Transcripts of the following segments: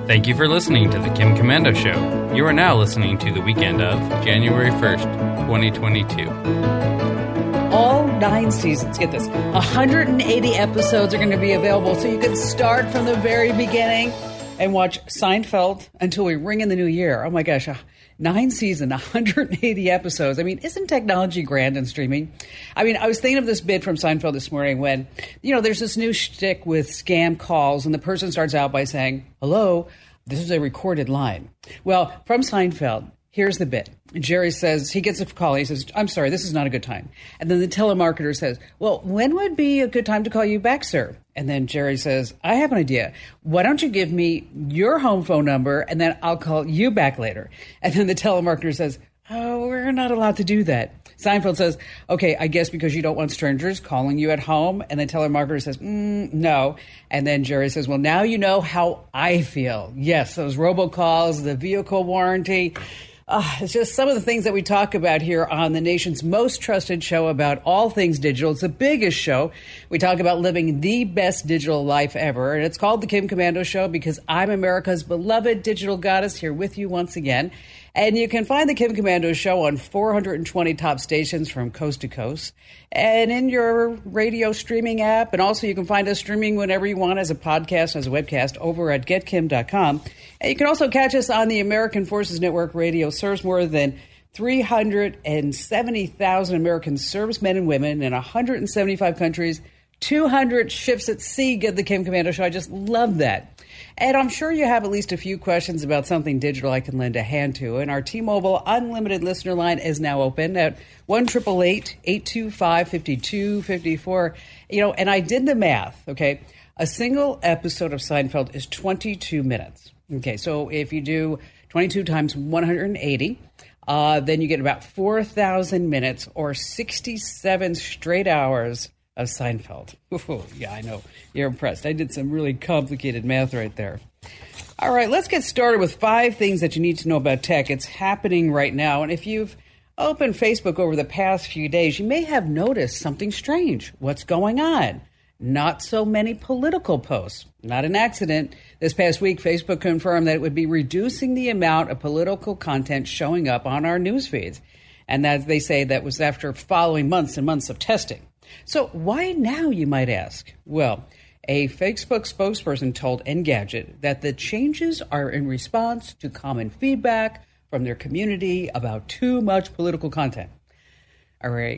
Thank you for listening to The Kim Komando Show. You are now listening to the weekend of January 1st, 2022. All 9 seasons, get this, 180 episodes are going to be available, so you can start from the very beginning and watch Seinfeld until we ring in the new year. Oh my gosh, 9 seasons, 180 episodes. I mean, isn't technology grand in streaming? I mean, I was thinking of this bit from Seinfeld this morning when, there's this new shtick with scam calls, and the person starts out by saying, hello, this is a recorded line. Well, from Seinfeld, here's the bit. Jerry says, he gets a call, and he says, I'm sorry, this is not a good time. And then the telemarketer says, well, when would be a good time to call you back, sir? And then Jerry says, I have an idea. Why don't you give me your home phone number, and then I'll call you back later. And then the telemarketer says, oh, we're not allowed to do that. Seinfeld says, okay, I guess because you don't want strangers calling you at home. And the telemarketer says, no. And then Jerry says, well, now you know how I feel. Yes, those robocalls, the vehicle warranty. It's just some of the things that we talk about here on the nation's most trusted show about all things digital. It's the biggest show. We talk about living the best digital life ever. And it's called The Kim Komando Show because I'm America's beloved digital goddess here with you once again. And you can find The Kim Komando Show on 420 top stations from coast to coast and in your radio streaming app. And also you can find us streaming whenever you want as a podcast, as a webcast over at getkim.com. And you can also catch us on the American Forces Network Radio. Serves more than 370,000 American servicemen and women in 175 countries, 200 ships at sea. Get The Kim Komando Show. I just love that. And I'm sure you have at least a few questions about something digital I can lend a hand to. And our T-Mobile Unlimited listener line is now open at 1-888-825-5254. And I did the math, okay? A single episode of Seinfeld is 22 minutes. Okay, so if you do 22 times 180, then you get about 4,000 minutes or 67 straight hours of Seinfeld. Ooh, yeah, I know. You're impressed. I did some really complicated math right there. All right, let's get started with 5 things that you need to know about tech. It's happening right now. And if you've opened Facebook over the past few days, you may have noticed something strange. What's going on? Not so many political posts. Not an accident. This past week, Facebook confirmed that it would be reducing the amount of political content showing up on our news feeds. And as they say, that was after following months and months of testing. So why now, you might ask? Well, a Facebook spokesperson told Engadget that the changes are in response to common feedback from their community about too much political content. All right,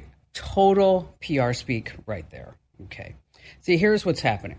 total PR speak right there. Okay. See, here's what's happening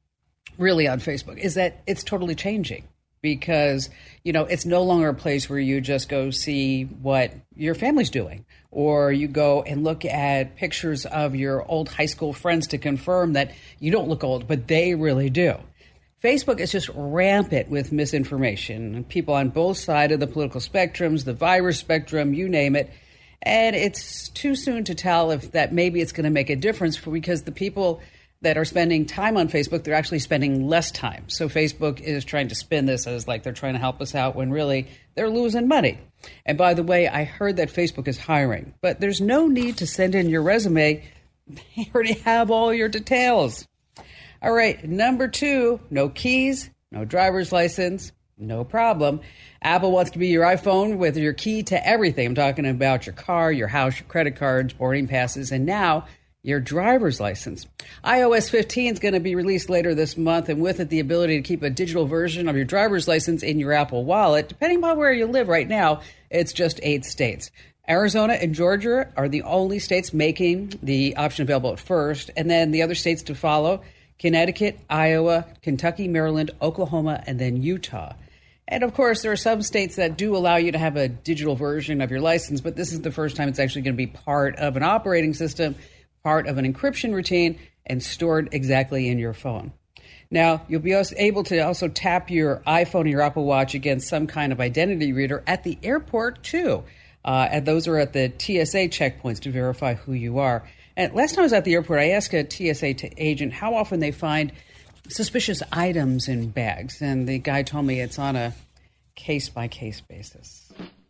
really on Facebook is that it's totally changing. Because, it's no longer a place where you just go see what your family's doing. Or you go and look at pictures of your old high school friends to confirm that you don't look old, but they really do. Facebook is just rampant with misinformation. People on both sides of the political spectrums, the virus spectrum, you name it. And it's too soon to tell if that maybe it's going to make a difference because the people that are spending time on Facebook, they're actually spending less time. So Facebook is trying to spin this as like they're trying to help us out when really they're losing money. And by the way, I heard that Facebook is hiring, but there's no need to send in your resume. They already have all your details. All right, number 2, no keys, no driver's license, no problem. Apple wants to be your iPhone with your key to everything. I'm talking about your car, your house, your credit cards, boarding passes, and now your driver's license. iOS 15 is going to be released later this month, and with it, the ability to keep a digital version of your driver's license in your Apple Wallet. Depending on where you live right now, it's just 8 states. Arizona and Georgia are the only states making the option available at first, and then the other states to follow, Connecticut, Iowa, Kentucky, Maryland, Oklahoma, and then Utah. And, of course, there are some states that do allow you to have a digital version of your license, but this is the first time it's actually going to be part of an operating system, part of an encryption routine, and stored exactly in your phone. Now, you'll be able to also tap your iPhone or your Apple Watch against some kind of identity reader at the airport, too. And those are at the TSA checkpoints to verify who you are. And last time I was at the airport, I asked a TSA agent how often they find suspicious items in bags. And the guy told me it's on a case-by-case basis.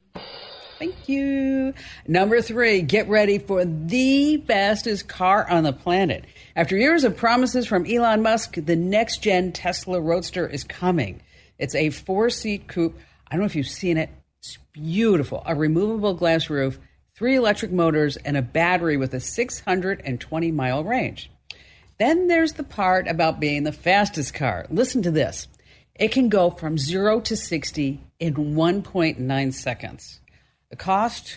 Thank you. Number 3, get ready for the fastest car on the planet. After years of promises from Elon Musk, the next-gen Tesla Roadster is coming. It's a 4-seat coupe. I don't know if you've seen it. It's beautiful. A removable glass roof, 3 electric motors, and a battery with a 620-mile range. Then there's the part about being the fastest car. Listen to this. It can go from 0 to 60 in 1.9 seconds. The cost,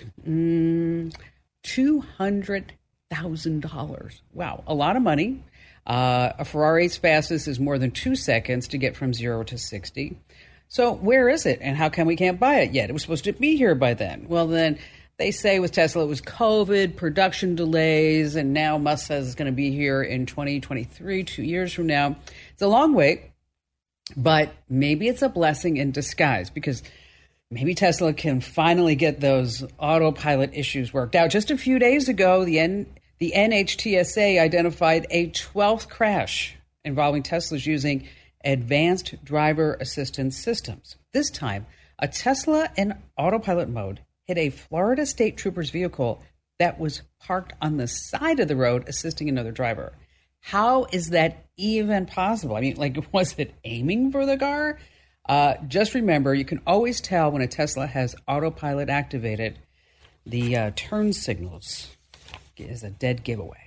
$200,000. Wow, a lot of money. A Ferrari's fastest is more than 2 seconds to get from 0 to 60. So where is it, and how come we can't buy it yet? It was supposed to be here by then. Well, then they say with Tesla it was COVID, production delays, and now Musk says it's going to be here in 2023, 2 years from now. It's a long wait, but maybe it's a blessing in disguise because maybe Tesla can finally get those autopilot issues worked out. Just a few days ago, the NHTSA identified a 12th crash involving Teslas using advanced driver assistance systems. This time, a Tesla in autopilot mode hit a Florida State Trooper's vehicle that was parked on the side of the road assisting another driver. How is that even possible? I mean, was it aiming for the car? Just remember, you can always tell when a Tesla has autopilot activated. The turn signals is a dead giveaway.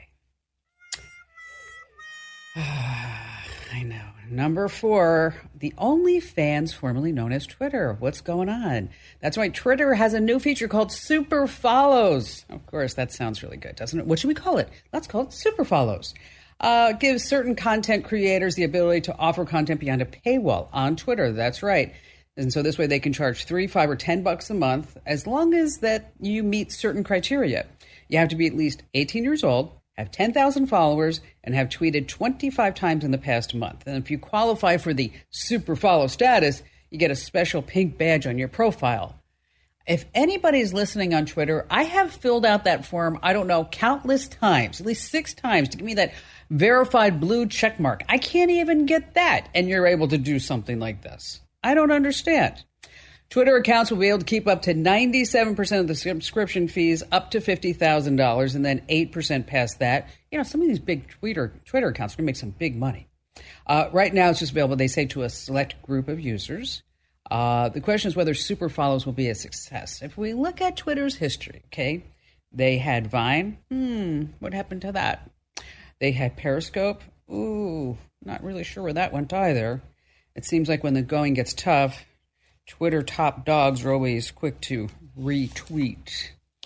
I know. Number 4, the OnlyFans, formerly known as Twitter. What's going on? That's right. Twitter has a new feature called Super Follows. Of course, that sounds really good, doesn't it? What should we call it? Let's call it Super Follows. Gives certain content creators the ability to offer content beyond a paywall on Twitter. That's right. And so this way they can charge $3, $5, or $10 a month as long as that you meet certain criteria. You have to be at least 18 years old, have 10,000 followers, and have tweeted 25 times in the past month. And if you qualify for the Super Follow status, you get a special pink badge on your profile. If anybody's listening on Twitter, I have filled out that form, I don't know, countless times, at least 6 times, to give me that verified blue check mark. I can't even get that, and you're able to do something like this. I don't understand. Twitter accounts will be able to keep up to 97% of the subscription fees up to $50,000 and then 8% past that. You know, some of these big Twitter accounts are going to make some big money. Right now, it's just available, they say, to a select group of users. The question is whether Super Follows will be a success. If we look at Twitter's history, okay, they had Vine. What happened to that? They had Periscope. Ooh, not really sure where that went either. It seems like when the going gets tough, Twitter top dogs are always quick to retweet.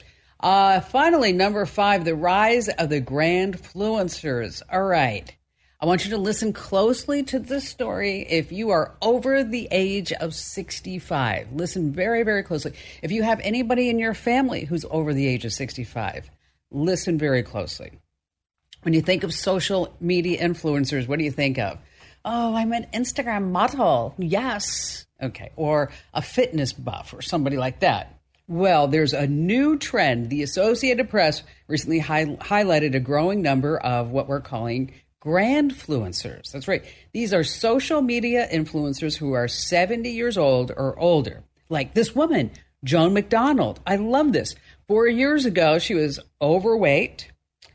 Finally, number 5, the rise of the Grandfluencers. All right. I want you to listen closely to this story if you are over the age of 65. Listen very, very closely. If you have anybody in your family who's over the age of 65, listen very closely. When you think of social media influencers, what do you think of? Oh, I'm an Instagram model. Yes. Okay. Or a fitness buff or somebody like that. Well, there's a new trend. The Associated Press recently highlighted a growing number of what we're calling Grandfluencers. That's right. These are social media influencers who are 70 years old or older. Like this woman, Joan McDonald. I love this. 4 years ago, she was overweight,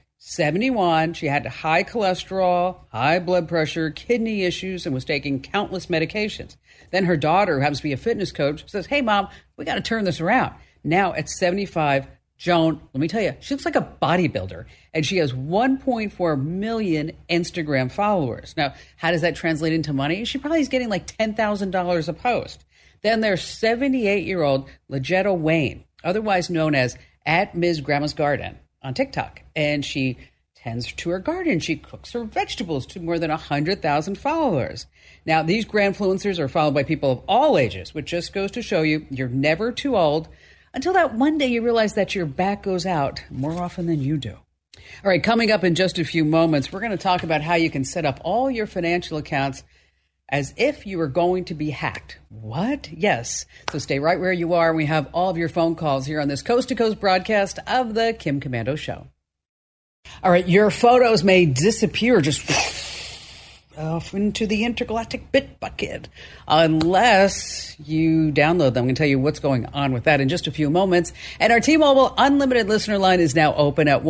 71. She had high cholesterol, high blood pressure, kidney issues, and was taking countless medications. Then her daughter, who happens to be a fitness coach, says, hey, Mom, we got to turn this around. Now at 75, Joan, let me tell you, she looks like a bodybuilder, and she has 1.4 million Instagram followers. Now, how does that translate into money? She probably is getting like $10,000 a post. Then there's 78-year-old Legetta Wayne, otherwise known as @Ms. Grandma's Garden on TikTok, and she tends to her garden. She cooks her vegetables to more than 100,000 followers. Now, these Grandfluencers are followed by people of all ages, which just goes to show you you're never too old until that one day you realize that your back goes out more often than you do. All right, coming up in just a few moments, we're going to talk about how you can set up all your financial accounts as if you were going to be hacked. What? Yes. So stay right where you are. We have all of your phone calls here on this coast-to-coast broadcast of the Kim Komando Show. All right, your photos may disappear just off into the intergalactic bit bucket unless you download them. I'm going to tell you what's going on with that in just a few moments. And our T-Mobile Unlimited listener line is now open at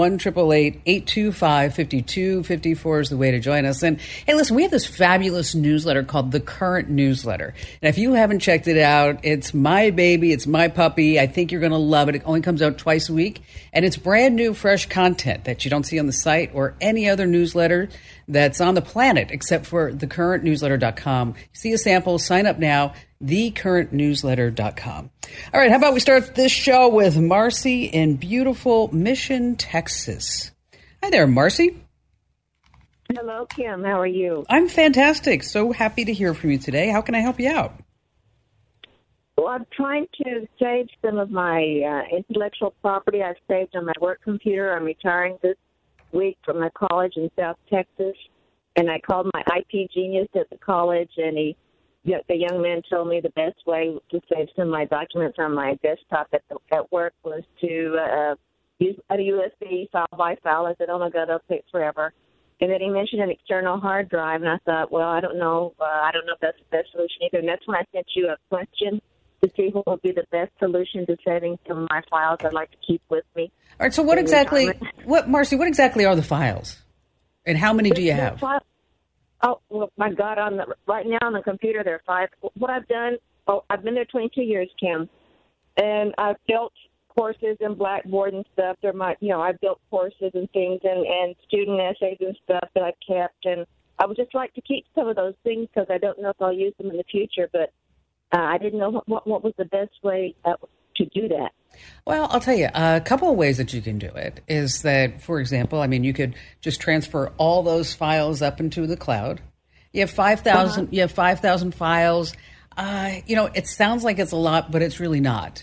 1-888-825-5254 is the way to join us. And hey, listen, we have this fabulous newsletter called The Current Newsletter. And if you haven't checked it out, it's my baby, it's my puppy. I think you're going to love it. It only comes out twice a week. And it's brand new, fresh content that you don't see on the site or any other newsletter that's on the planet except for thecurrentnewsletter.com. See a sample, sign up now, thecurrentnewsletter.com. All right, how about we start this show with Marcy in beautiful Mission, Texas. Hi there, Marcy. Hello, Kim. How are you? I'm fantastic. So happy to hear from you today. How can I help you out? Well, I'm trying to save some of my intellectual property I've saved on my work computer. I'm retiring this week from my college in South Texas, and I called my IT genius at the college, and the young man told me the best way to save some of my documents on my desktop at work was to use a USB file by file. I said, oh, my God, that'll take forever. And then he mentioned an external hard drive, and I thought, well, I don't know if that's the best solution either. And that's when I sent you a question to see what would be the best solution to saving some of my files I'd like to keep with me. All right, so Marcy, what exactly are the files? And how many do you have? Oh, well, my God, right now on the computer there are 5. What I've done, I've been there 22 years, Kim, and I've built courses and Blackboard and stuff. I've built courses and things and student essays and stuff that I've kept, and I would just like to keep some of those things because I don't know if I'll use them in the future, but I didn't know what was the best way to do that. Well, I'll tell you, a couple of ways that you can do it is that, for example, you could just transfer all those files up into the cloud. You have 5,000. You have 5,000 files. It sounds like it's a lot, but it's really not.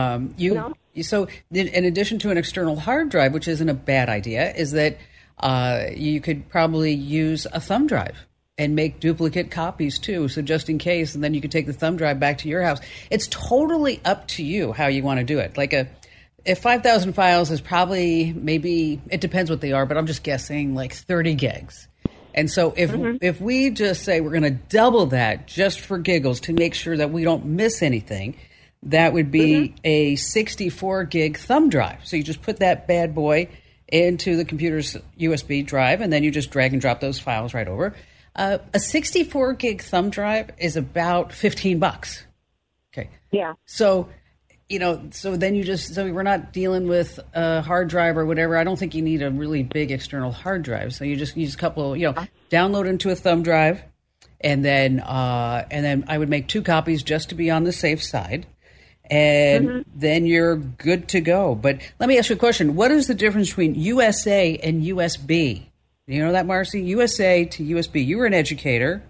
So, in addition to an external hard drive, which isn't a bad idea, is that you could probably use a thumb drive and make duplicate copies too, so just in case, and then you could take the thumb drive back to your house. It's totally up to you how you want to do it. If 5,000 files is probably, maybe, it depends what they are, but I'm just guessing like 30 gigs. And so if we just say we're going to double that just for giggles to make sure that we don't miss anything, that would be a 64 gig thumb drive. So you just put that bad boy into the computer's USB drive, and then you just drag and drop those files right over. A 64 gig thumb drive is about $15. Okay. Yeah. So, so then so we're not dealing with a hard drive or whatever. I don't think you need a really big external hard drive. So you just use a couple, download into a thumb drive, and then I would make 2 copies just to be on the safe side. And then you're good to go. But let me ask you a question. What is the difference between USA and USB? You know that, Marcy? USA to USB. You were an educator.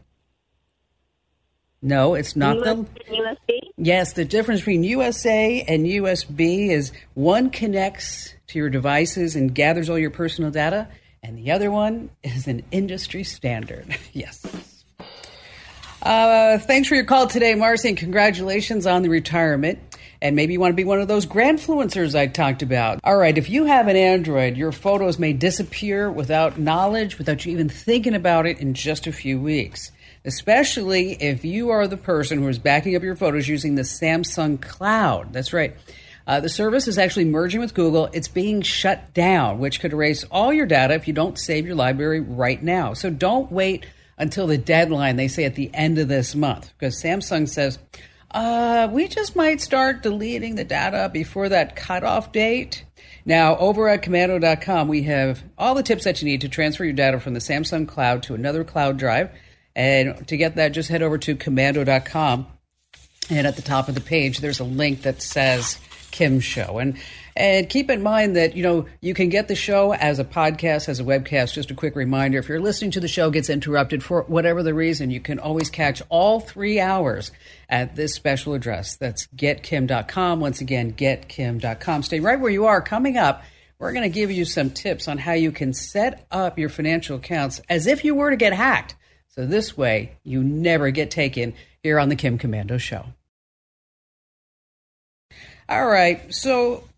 No, it's not USB? Yes, the difference between USA and USB is one connects to your devices and gathers all your personal data, and the other one is an industry standard. Yes. Thanks for your call today, Marcy, and congratulations on the retirement. And maybe you want to be one of those grandfluencers I talked about. All right, if you have an Android, your photos may disappear without knowledge, without you even thinking about it in just a few weeks, especially if you are the person who is backing up your photos using the Samsung Cloud. That's right. The service is actually merging with Google. It's being shut down, which could erase all your data if you don't save your library right now. So don't wait until the deadline, they say at the end of this month, because Samsung says, we just might start deleting the data before that cutoff date. Now, over at Komando.com, we have all the tips that you need to transfer your data from the Samsung Cloud to another cloud drive. And to get that, just head over to Komando.com. And at the top of the page, there's a link that says Kim Show. And keep in mind that, you can get the show as a podcast, as a webcast. Just a quick reminder, if you're listening to the show gets interrupted for whatever the reason, you can always catch all 3 hours at this special address. That's getkim.com. Once again, getkim.com. Stay right where you are. Coming up, we're going to give you some tips on how you can set up your financial accounts as if you were to get hacked. So this way, you never get taken here on the Kim Komando Show. All right, so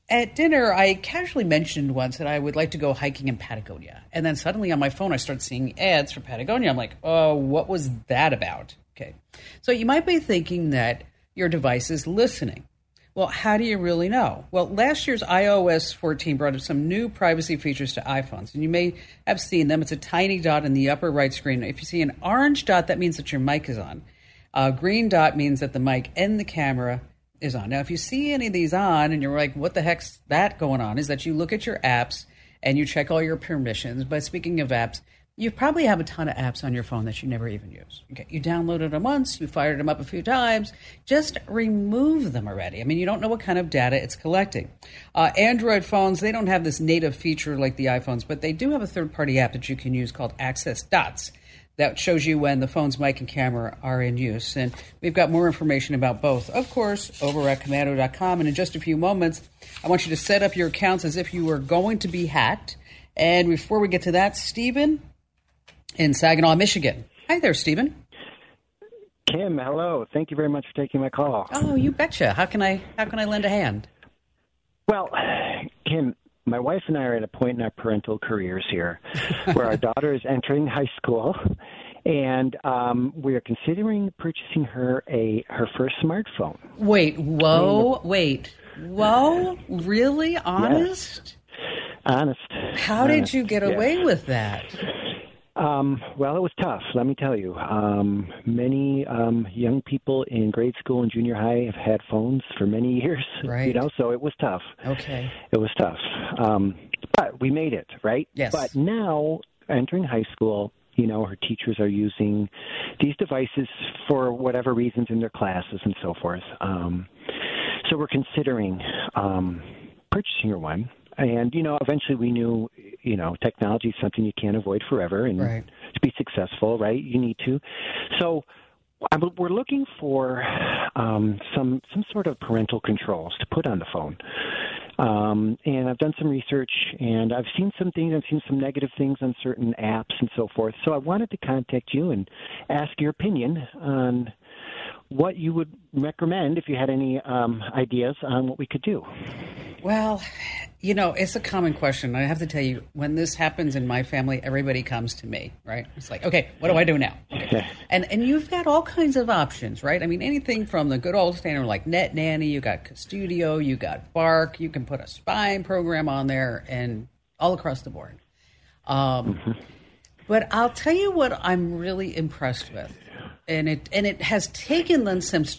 at dinner, I casually mentioned once that I would like to go hiking in Patagonia. And then suddenly on my phone, I started seeing ads for Patagonia. I'm like, oh, what was that about? Okay. So you might be thinking that your device is listening. Well, how do you really know? Well, last year's iOS 14 brought up some new privacy features to iPhones, and you may have seen them. It's a tiny dot in the upper right screen. If you see an orange dot, that means that your mic is on. A green dot means that the mic and the camera is on. Now, if you see any of these on and you're like, what the heck's that going on, is that you look at your apps and you check all your permissions. But speaking of apps, you probably have a ton of apps on your phone that you never even use. Okay, you downloaded them once, you fired them up a few times, just remove them already. I mean, you don't know what kind of data it's collecting. Android phones, they don't have this native feature like the iPhones, but they do have a third-party app that you can use called Access Dots that shows you when the phone's mic and camera are in use. And we've got more information about both, of course, over at Komando.com. And in just a few moments, I want you to set up your accounts as if you were going to be hacked. And before we get to that, Stephen in Saginaw, Michigan. Hi there, Stephen. Kim, hello. Thank you very much for taking my call. Oh, you betcha. How can I lend a hand? Well, Kim, my wife and I are at a point in our parental careers here where our daughter is entering high school, and we are considering purchasing her her first smartphone. Wait, whoa, really? Honest? Yes. Honest. How did you get away with that? Well, it was tough, let me tell you. Many young people in grade school and junior high have had phones for many years, right. So it was tough. Okay. It was tough. But we made it, right? Yes. But now, entering high school, her teachers are using these devices for whatever reasons in their classes and so forth. So we're considering purchasing her one. And, eventually we knew, technology is something you can't avoid forever. And right. to be successful, right, you need to. So we're looking for some sort of parental controls to put on the phone. And I've done some research, and I've seen some things. I've seen some negative things on certain apps and so forth. So I wanted to contact you and ask your opinion on what you would recommend if you had any ideas on what we could do. Well, it's a common question. I have to tell you, when this happens in my family, everybody comes to me, right? It's like, okay, what do I do now? Okay. And you've got all kinds of options, right? I mean, anything from the good old standard like Net Nanny, you got Custodio, you got Bark, you can put a spying program on there, and all across the board. But I'll tell you what I'm really impressed with. And it has taken them since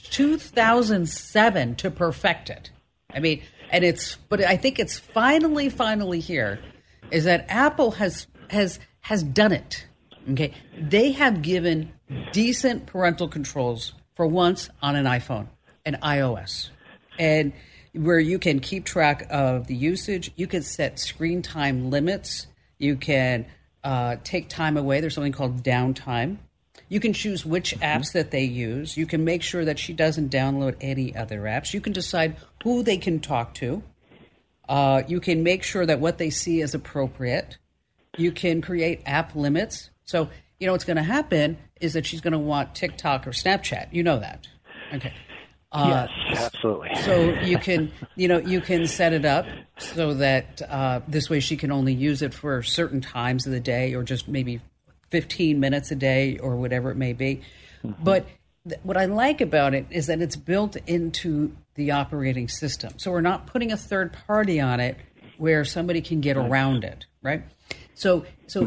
2007 to perfect it. I mean, but I think it's finally here, is that Apple has done it. Okay, they have given decent parental controls for once on an iPhone, an iOS, and where you can keep track of the usage. You can set screen time limits. You can take time away. There's something called downtime. You can choose which apps that they use. You can make sure that she doesn't download any other apps. You can decide who they can talk to. You can make sure that what they see is appropriate. You can create app limits. So, what's going to happen is that she's going to want TikTok or Snapchat. You know that. Okay. Yes, absolutely. So you can set it up so that this way she can only use it for certain times of the day, or just maybe 15 minutes a day, or whatever it may be. Mm-hmm. But what I like about it is that it's built into the operating system. So we're not putting a third party on it where somebody can get around it, right? So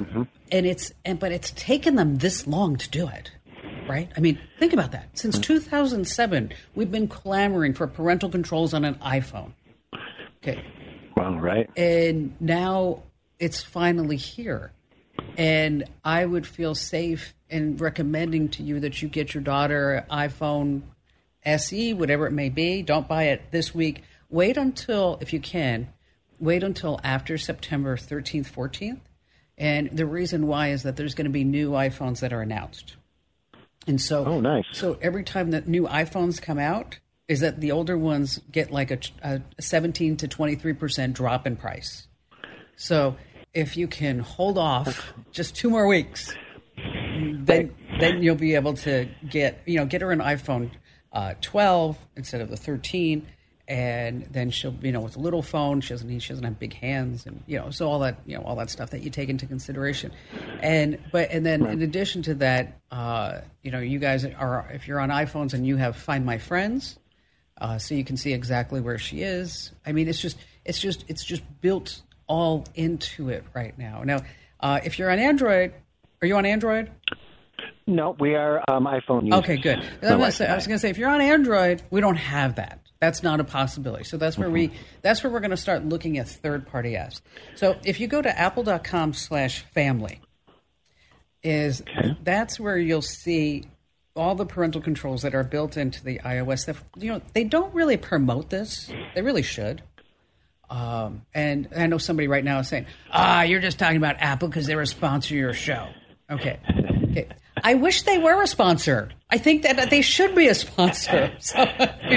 but it's taken them this long to do it, right? I mean, think about that. Since 2007, we've been clamoring for parental controls on an iPhone. Okay. Well, right. And now it's finally here. And I would feel safe in recommending to you that you get your daughter an iPhone SE, whatever it may be. Don't buy it this week. Wait until, if you can, after September 13th, 14th. And the reason why is that there's going to be new iPhones that are announced. And so, oh, nice. So every time that new iPhones come out, is that the older ones get like a 17 to 23% drop in price. So if you can hold off just 2 more weeks, then you'll be able to get her an iPhone 12 instead of the 13, and then she'll, with a little phone, she doesn't have big hands, and so all that stuff that you take into consideration, and then in addition to that, you guys are, if you're on iPhones and you have Find My Friends, so you can see exactly where she is. I mean, it's just built all into it right now. Now, if you're on Android, are you on Android? No, we are iPhone users. Okay, good. I was going to say, if you're on Android, we don't have that. That's not a possibility. So that's where we're going to start looking at third-party apps. So if you go to apple.com/family, that's where you'll see all the parental controls that are built into the iOS. They don't really promote this. They really should. And I know somebody right now is saying, you're just talking about Apple because they're a sponsor of your show. Okay. I wish they were a sponsor. I think that they should be a sponsor. So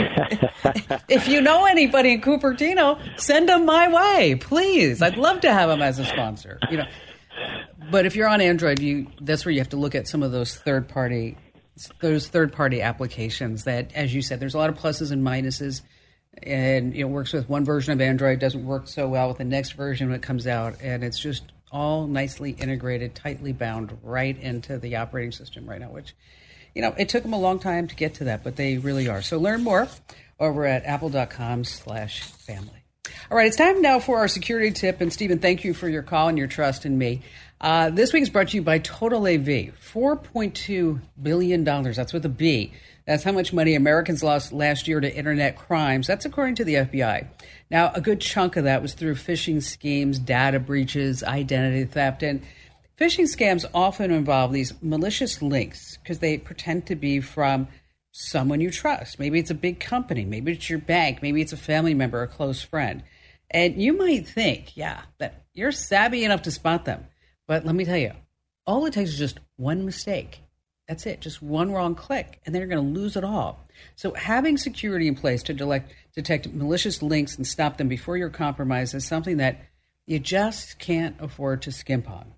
if you know anybody in Cupertino, send them my way, please. I'd love to have them as a sponsor. But if you're on Android, that's where you have to look at some of those third-party applications that, as you said, there's a lot of pluses and minuses. And it works with one version of Android, doesn't work so well with the next version when it comes out, and it's just all nicely integrated, tightly bound right into the operating system right now, which, it took them a long time to get to that, but they really are. So learn more over at apple.com/family. All right, it's time now for our security tip, and Stephen, thank you for your call and your trust in me. This week is brought to you by Total AV, $4.2 billion. That's with a B. That's how much money Americans lost last year to internet crimes. That's according to the FBI. Now, a good chunk of that was through phishing schemes, data breaches, identity theft. And phishing scams often involve these malicious links because they pretend to be from someone you trust. Maybe it's a big company. Maybe it's your bank. Maybe it's a family member or a close friend. And you might think, that you're savvy enough to spot them. But let me tell you, all it takes is just one mistake. That's it, just one wrong click, and then you're going to lose it all. So having security in place to detect malicious links and stop them before you're compromised is something that you just can't afford to skimp on.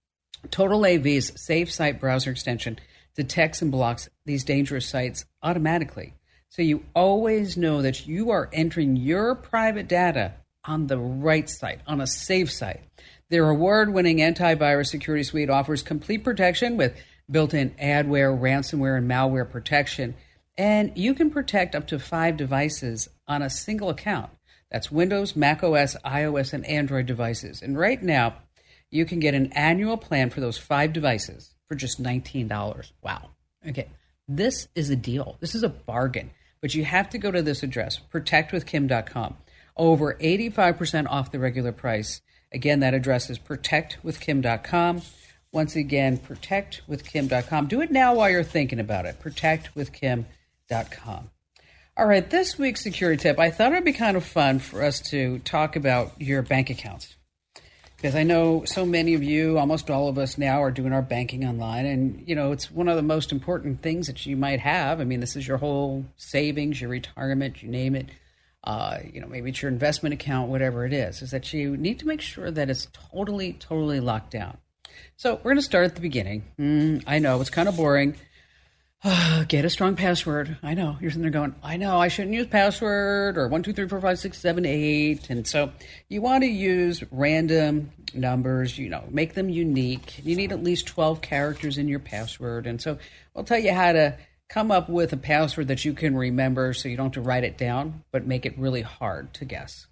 Total AV's Safe Site browser extension detects and blocks these dangerous sites automatically. So you always know that you are entering your private data on the right site, on a safe site. Their award-winning antivirus security suite offers complete protection with built-in adware, ransomware, and malware protection. And you can protect up to 5 devices on a single account. That's Windows, Mac OS, iOS, and Android devices. And right now, you can get an annual plan for those 5 devices for just $19. Wow. Okay. This is a deal. This is a bargain. But you have to go to this address, protectwithkim.com. Over 85% off the regular price. Again, that address is protectwithkim.com. Once again, protectwithkim.com. Do it now while you're thinking about it. Protectwithkim.com. All right, this week's security tip, I thought it would be kind of fun for us to talk about your bank accounts. Because I know so many of you, almost all of us now, are doing our banking online. And, it's one of the most important things that you might have. I mean, this is your whole savings, your retirement, you name it. Maybe it's your investment account, whatever it is that you need to make sure that it's totally, totally locked down. So we're going to start at the beginning. I know, it's kind of boring. Get a strong password. I know. You're sitting there going, I know, I shouldn't use password or 1, 2, 3, 4, 5, 6, 7, 8. And so you want to use random numbers, make them unique. You need at least 12 characters in your password. And so we'll tell you how to come up with a password that you can remember so you don't have to write it down, but make it really hard to guess.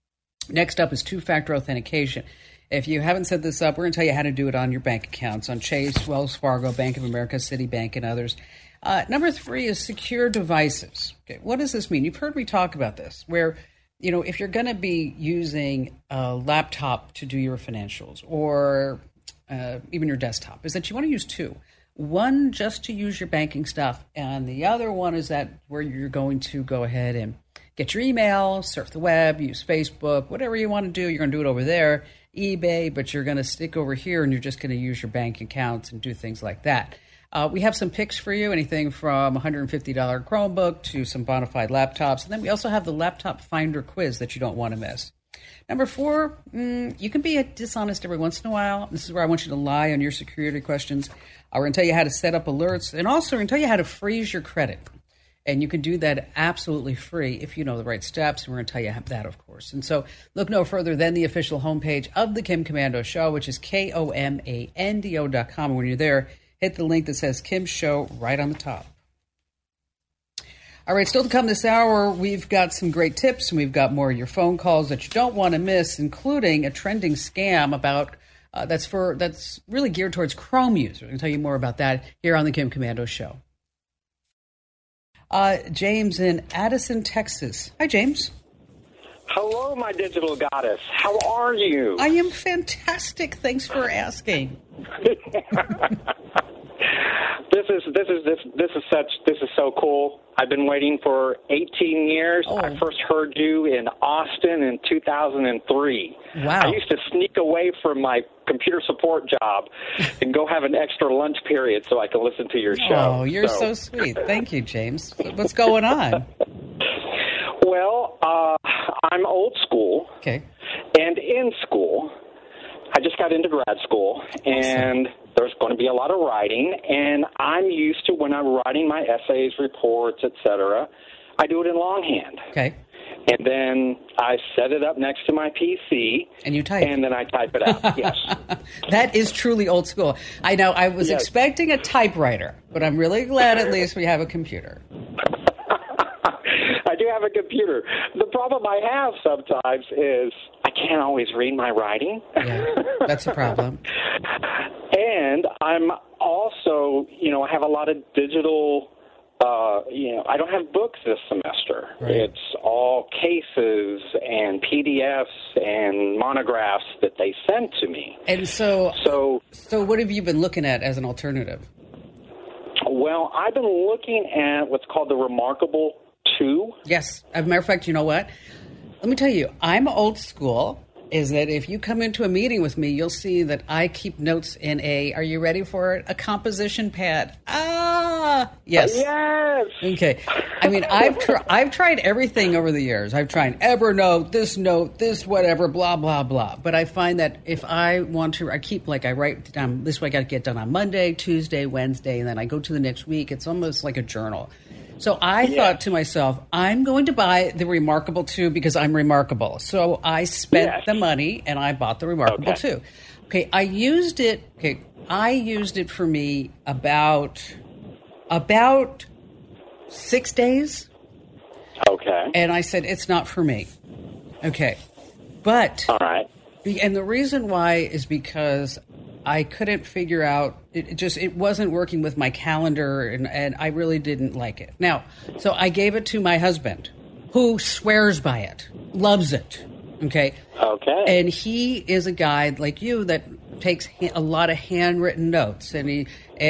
Next up is two-factor authentication. If you haven't set this up, we're going to tell you how to do it on your bank accounts, on Chase, Wells Fargo, Bank of America, Citibank, and others. Number 3 is secure devices. Okay, what does this mean? You've heard me talk about this, where, if you're going to be using a laptop to do your financials or even your desktop, is that you want to use 2. One just to use your banking stuff, and the other one is that where you're going to go ahead and get your email, surf the web, use Facebook, whatever you want to do, you're going to do it over there. eBay, but you're going to stick over here and you're just going to use your bank accounts and do things like that. We have some picks for you, anything from $150 Chromebook to some bona fide laptops. And then we also have the laptop finder quiz that you don't want to miss. Number 4, you can be dishonest every once in a while. This is where I want you to lie on your security questions. We're going to tell you how to set up alerts, and also we're going to tell you how to freeze your credit. And you can do that absolutely free if you know the right steps. And we're going to tell you that, of course. And so look no further than the official homepage of the Kim Komando Show, which is KOMANDO.com. And when you're there, hit the link that says Kim Show right on the top. All right, still to come this hour, we've got some great tips, and we've got more of your phone calls that you don't want to miss, including a trending scam about that's really geared towards Chrome users. We're going to tell you more about that here on the Kim Komando Show. James in Addison, Texas. Hi, James. Hello, my digital goddess. How are you? I am fantastic. Thanks for asking. This is so cool. I've been waiting for 18 years. Oh. I first heard you in Austin in 2003. Wow. I used to sneak away from my computer support job and go have an extra lunch period so I could listen to your show. Oh, you're so sweet. Thank you, James. What's going on? Well, I'm old school. Okay. And in school, I just got into grad school, and there's going to be a lot of writing, and I'm used to, when I'm writing my essays, reports, etc., I do it in longhand. Okay. And then I set it up next to my PC. And you type. And then I type it out, yes. That is truly old school. I know, I was expecting a typewriter, but I'm really glad at least we have a computer. I do have a computer. The problem I have sometimes is I can't always read my writing. Yeah, that's a problem. And I'm also, I have a lot of digital, I don't have books this semester. Right. It's all cases and PDFs and monographs that they send to me. And so what have you been looking at as an alternative? Well, I've been looking at what's called the Remarkable 2. Yes. As a matter of fact, you know what? Let me tell you, I'm old school, is that if you come into a meeting with me, you'll see that I keep notes in are you ready for it? A composition pad. Yes. Yes. Okay. I mean, I've tried everything over the years. I've tried Evernote, this whatever, blah, blah, blah. But I find that if I want to, I write down, this way I got to get done on Monday, Tuesday, Wednesday, and then I go to the next week. It's almost like a journal. So I thought to myself, I'm going to buy the Remarkable 2 because I'm remarkable. So I spent the money and I bought the Remarkable 2. Okay, I used it for me about 6 days. Okay. And I said, it's not for me. Okay. But, all right. And the reason why is because I couldn't figure out, it wasn't working with my calendar, and I really didn't like it. Now, so I gave it to my husband, who swears by it, loves it, okay? Okay. And he is a guy like you that takes a lot of handwritten notes, because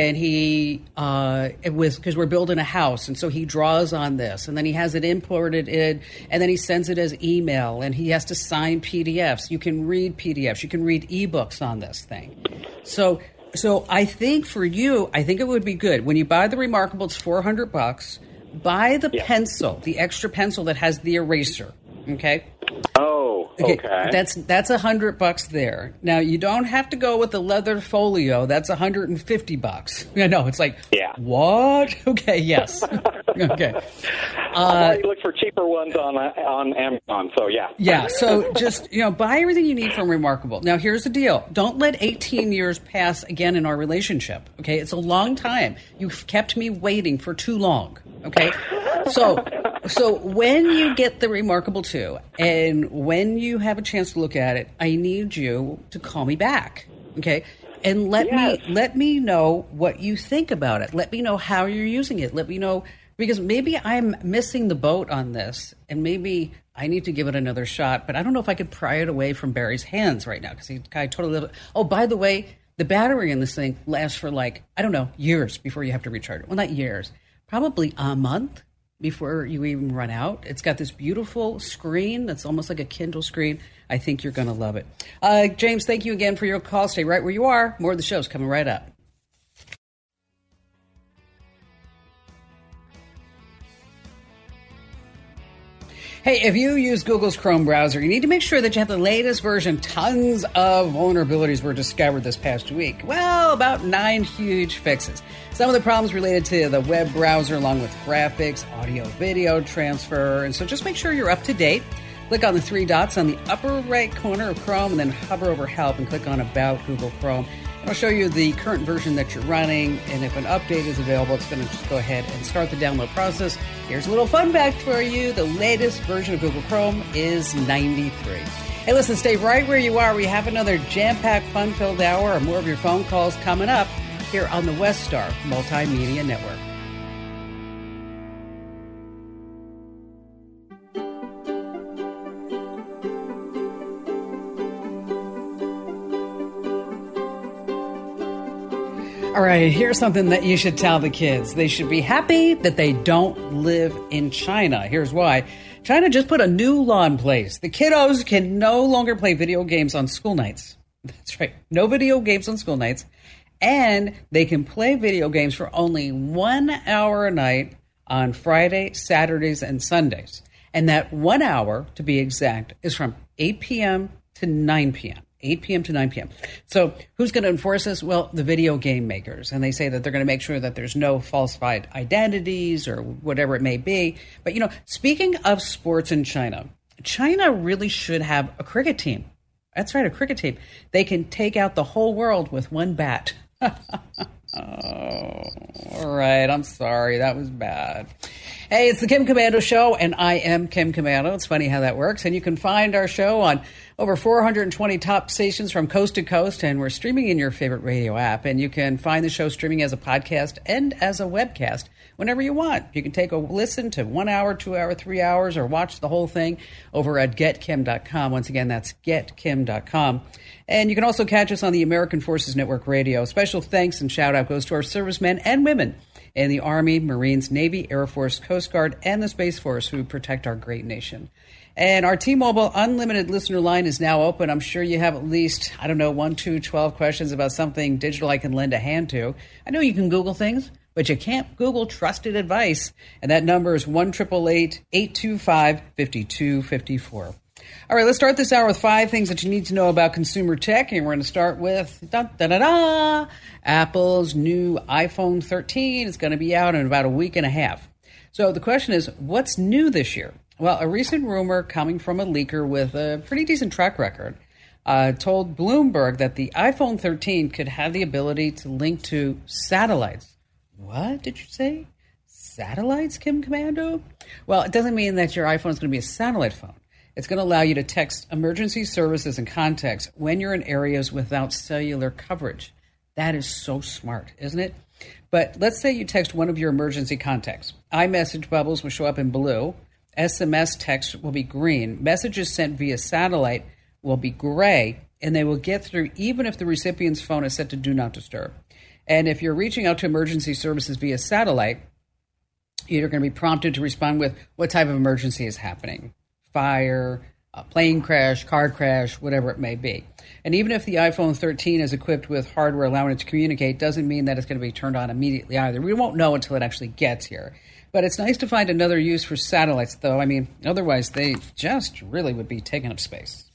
we're building a house, and so he draws on this, and then he has it imported in, and then he sends it as email, and he has to sign PDFs. You can read PDFs, you can read ebooks on this thing. So I think for you, I think it would be good when you buy the Remarkable. It's $400. Buy the pencil, the extra pencil that has the eraser. Okay. Oh, okay. That's $100 there. Now you don't have to go with the leather folio. That's $150. I know it's like, what? Okay, yes. Okay. I already looked for cheaper ones on Amazon. So yeah. So just buy everything you need from Remarkable. Now here's the deal: don't let 18 years pass again in our relationship. Okay, it's a long time. You've kept me waiting for too long. Okay, so when you get the Remarkable 2, and when you have a chance to look at it, I need you to call me back, okay? And let me know what you think about it. Let me know how you're using it. Let me know, because maybe I'm missing the boat on this, and maybe I need to give it another shot. But I don't know if I could pry it away from Barry's hands right now, because he totally. Oh, by the way, the battery in this thing lasts for years before you have to recharge it. Well, not years. Probably a month before you even run out. It's got this beautiful screen that's almost like a Kindle screen. I think you're going to love it. James, thank you again for your call. Stay right where you are. More of the show's coming right up. Hey, if you use Google's Chrome browser, you need to make sure that you have the latest version. Tons of vulnerabilities were discovered this past week. Well, about 9 huge fixes. Some of the problems related to the web browser, along with graphics, audio, video transfer. And so just make sure you're up to date. Click on the 3 dots on the upper right corner of Chrome and then hover over Help and click on About Google Chrome. It'll show you the current version that you're running, and if an update is available, it's going to just go ahead and start the download process. Here's a little fun fact for you. The latest version of Google Chrome is 93. Hey, listen, stay right where you are. We have another jam-packed, fun-filled hour and more of your phone calls coming up here on the Westar Multimedia Network. All right, here's something that you should tell the kids. They should be happy that they don't live in China. Here's why. China just put a new law in place. The kiddos can no longer play video games on school nights. That's right, no video games on school nights. And they can play video games for only 1 hour a night on Friday, Saturdays, and Sundays. And that 1 hour, to be exact, is from 8 p.m. to 9 p.m. 8 p.m. to 9 p.m. So who's going to enforce this? Well, the video game makers. And they say that they're going to make sure that there's no falsified identities or whatever it may be. But, speaking of sports in China, China really should have a cricket team. That's right, a cricket team. They can take out the whole world with one bat. Oh, all right. I'm sorry. That was bad. Hey, it's the Kim Komando Show, and I am Kim Komando. It's funny how that works. And you can find our show on over 420 top stations from coast to coast, and we're streaming in your favorite radio app. And you can find the show streaming as a podcast and as a webcast whenever you want. You can take a listen to 1 hour, 2 hour, 3 hours, or watch the whole thing over at getkim.com. Once again, that's getkim.com. And you can also catch us on the American Forces Network Radio. Special thanks and shout out goes to our servicemen and women in the Army, Marines, Navy, Air Force, Coast Guard, and the Space Force who protect our great nation. And our T-Mobile Unlimited listener line is now open. I'm sure you have at least, 1, 2, 12 questions about something digital I can lend a hand to. I know you can Google things, but you can't Google trusted advice. And that number is 1-888-825-5254. All right, let's start this hour with 5 things that you need to know about consumer tech. And we're going to start with Apple's new iPhone 13 is going to be out in about a week and a half. So the question is, what's new this year? Well, a recent rumor coming from a leaker with a pretty decent track record told Bloomberg that the iPhone 13 could have the ability to link to satellites. What did you say? Satellites, Kim Komando? Well, it doesn't mean that your iPhone is going to be a satellite phone. It's going to allow you to text emergency services and contacts when you're in areas without cellular coverage. That is so smart, isn't it? But let's say you text one of your emergency contacts. iMessage bubbles will show up in blue. SMS text will be green. Messages sent via satellite will be gray, and they will get through even if the recipient's phone is set to Do Not Disturb. And if you're reaching out to emergency services via satellite, you're going to be prompted to respond with what type of emergency is happening. Fire, a plane crash, car crash, whatever it may be. And even if the iPhone 13 is equipped with hardware allowing it to communicate, doesn't mean that it's going to be turned on immediately either. We won't know until it actually gets here. But it's nice to find another use for satellites, though. I mean, otherwise they just really would be taking up space.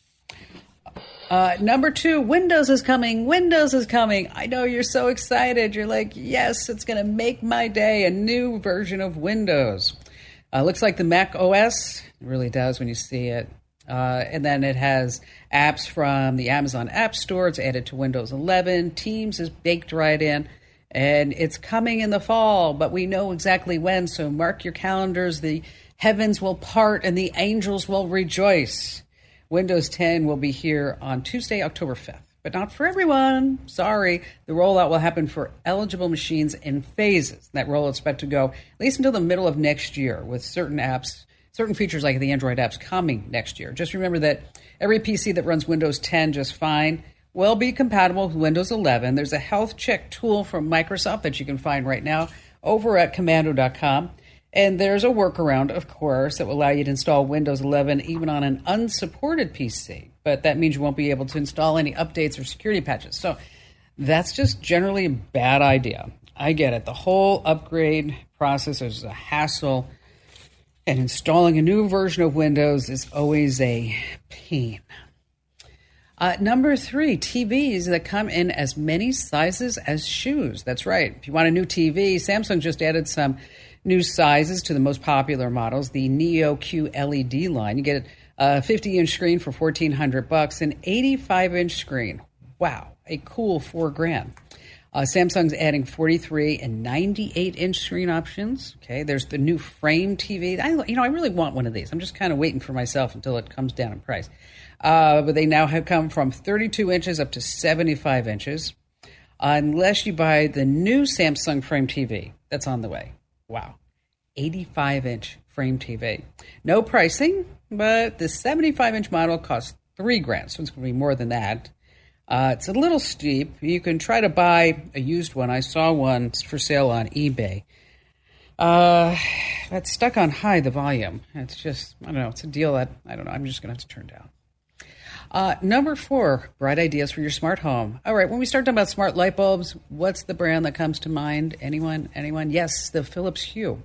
Number 2, Windows is coming. Windows is coming. I know you're so excited. You're like, yes, it's going to make my day. A new version of Windows. Looks like the Mac OS. It really does when you see it. And then it has apps from the Amazon App Store. It's added to Windows 11. Teams is baked right in. And it's coming in the fall, but we know exactly when. So mark your calendars. The heavens will part and the angels will rejoice. Windows 10 will be here on Tuesday, October 5th. But not for everyone. Sorry. The rollout will happen for eligible machines in phases. That rollout is expected to go at least until the middle of next year, with certain apps, certain features like the Android apps coming next year. Just remember that every PC that runs Windows 10 just fine will be compatible with Windows 11. There's a health check tool from Microsoft that you can find right now over at Komando.com. And there's a workaround, of course, that will allow you to install Windows 11 even on an unsupported PC. But that means you won't be able to install any updates or security patches. So that's just generally a bad idea. I get it. The whole upgrade process is a hassle. And installing a new version of Windows is always a pain. Number 3, TVs that come in as many sizes as shoes. That's right. If you want a new TV, Samsung just added some new sizes to the most popular models, the Neo QLED line. You get a 50-inch screen for $1,400, an 85-inch screen. Wow, a cool $4,000. Samsung's adding 43 and 98-inch screen options. Okay, there's the new frame TV. I really want one of these. I'm just kind of waiting for myself until it comes down in price. But they now have come from 32 inches up to 75 inches. Unless you buy the new Samsung frame TV that's on the way. Wow, 85-inch frame TV. No pricing, but the 75-inch model costs $3,000, so it's going to be more than that. It's a little steep. You can try to buy a used one. I saw one for sale on eBay. That's stuck on high, the volume. It's just, I don't know, it's a deal that, I don't know, I'm just going to have to turn down. Number 4, bright ideas for your smart home. All right, when we start talking about smart light bulbs, what's the brand that comes to mind? Anyone? Yes, the Philips Hue.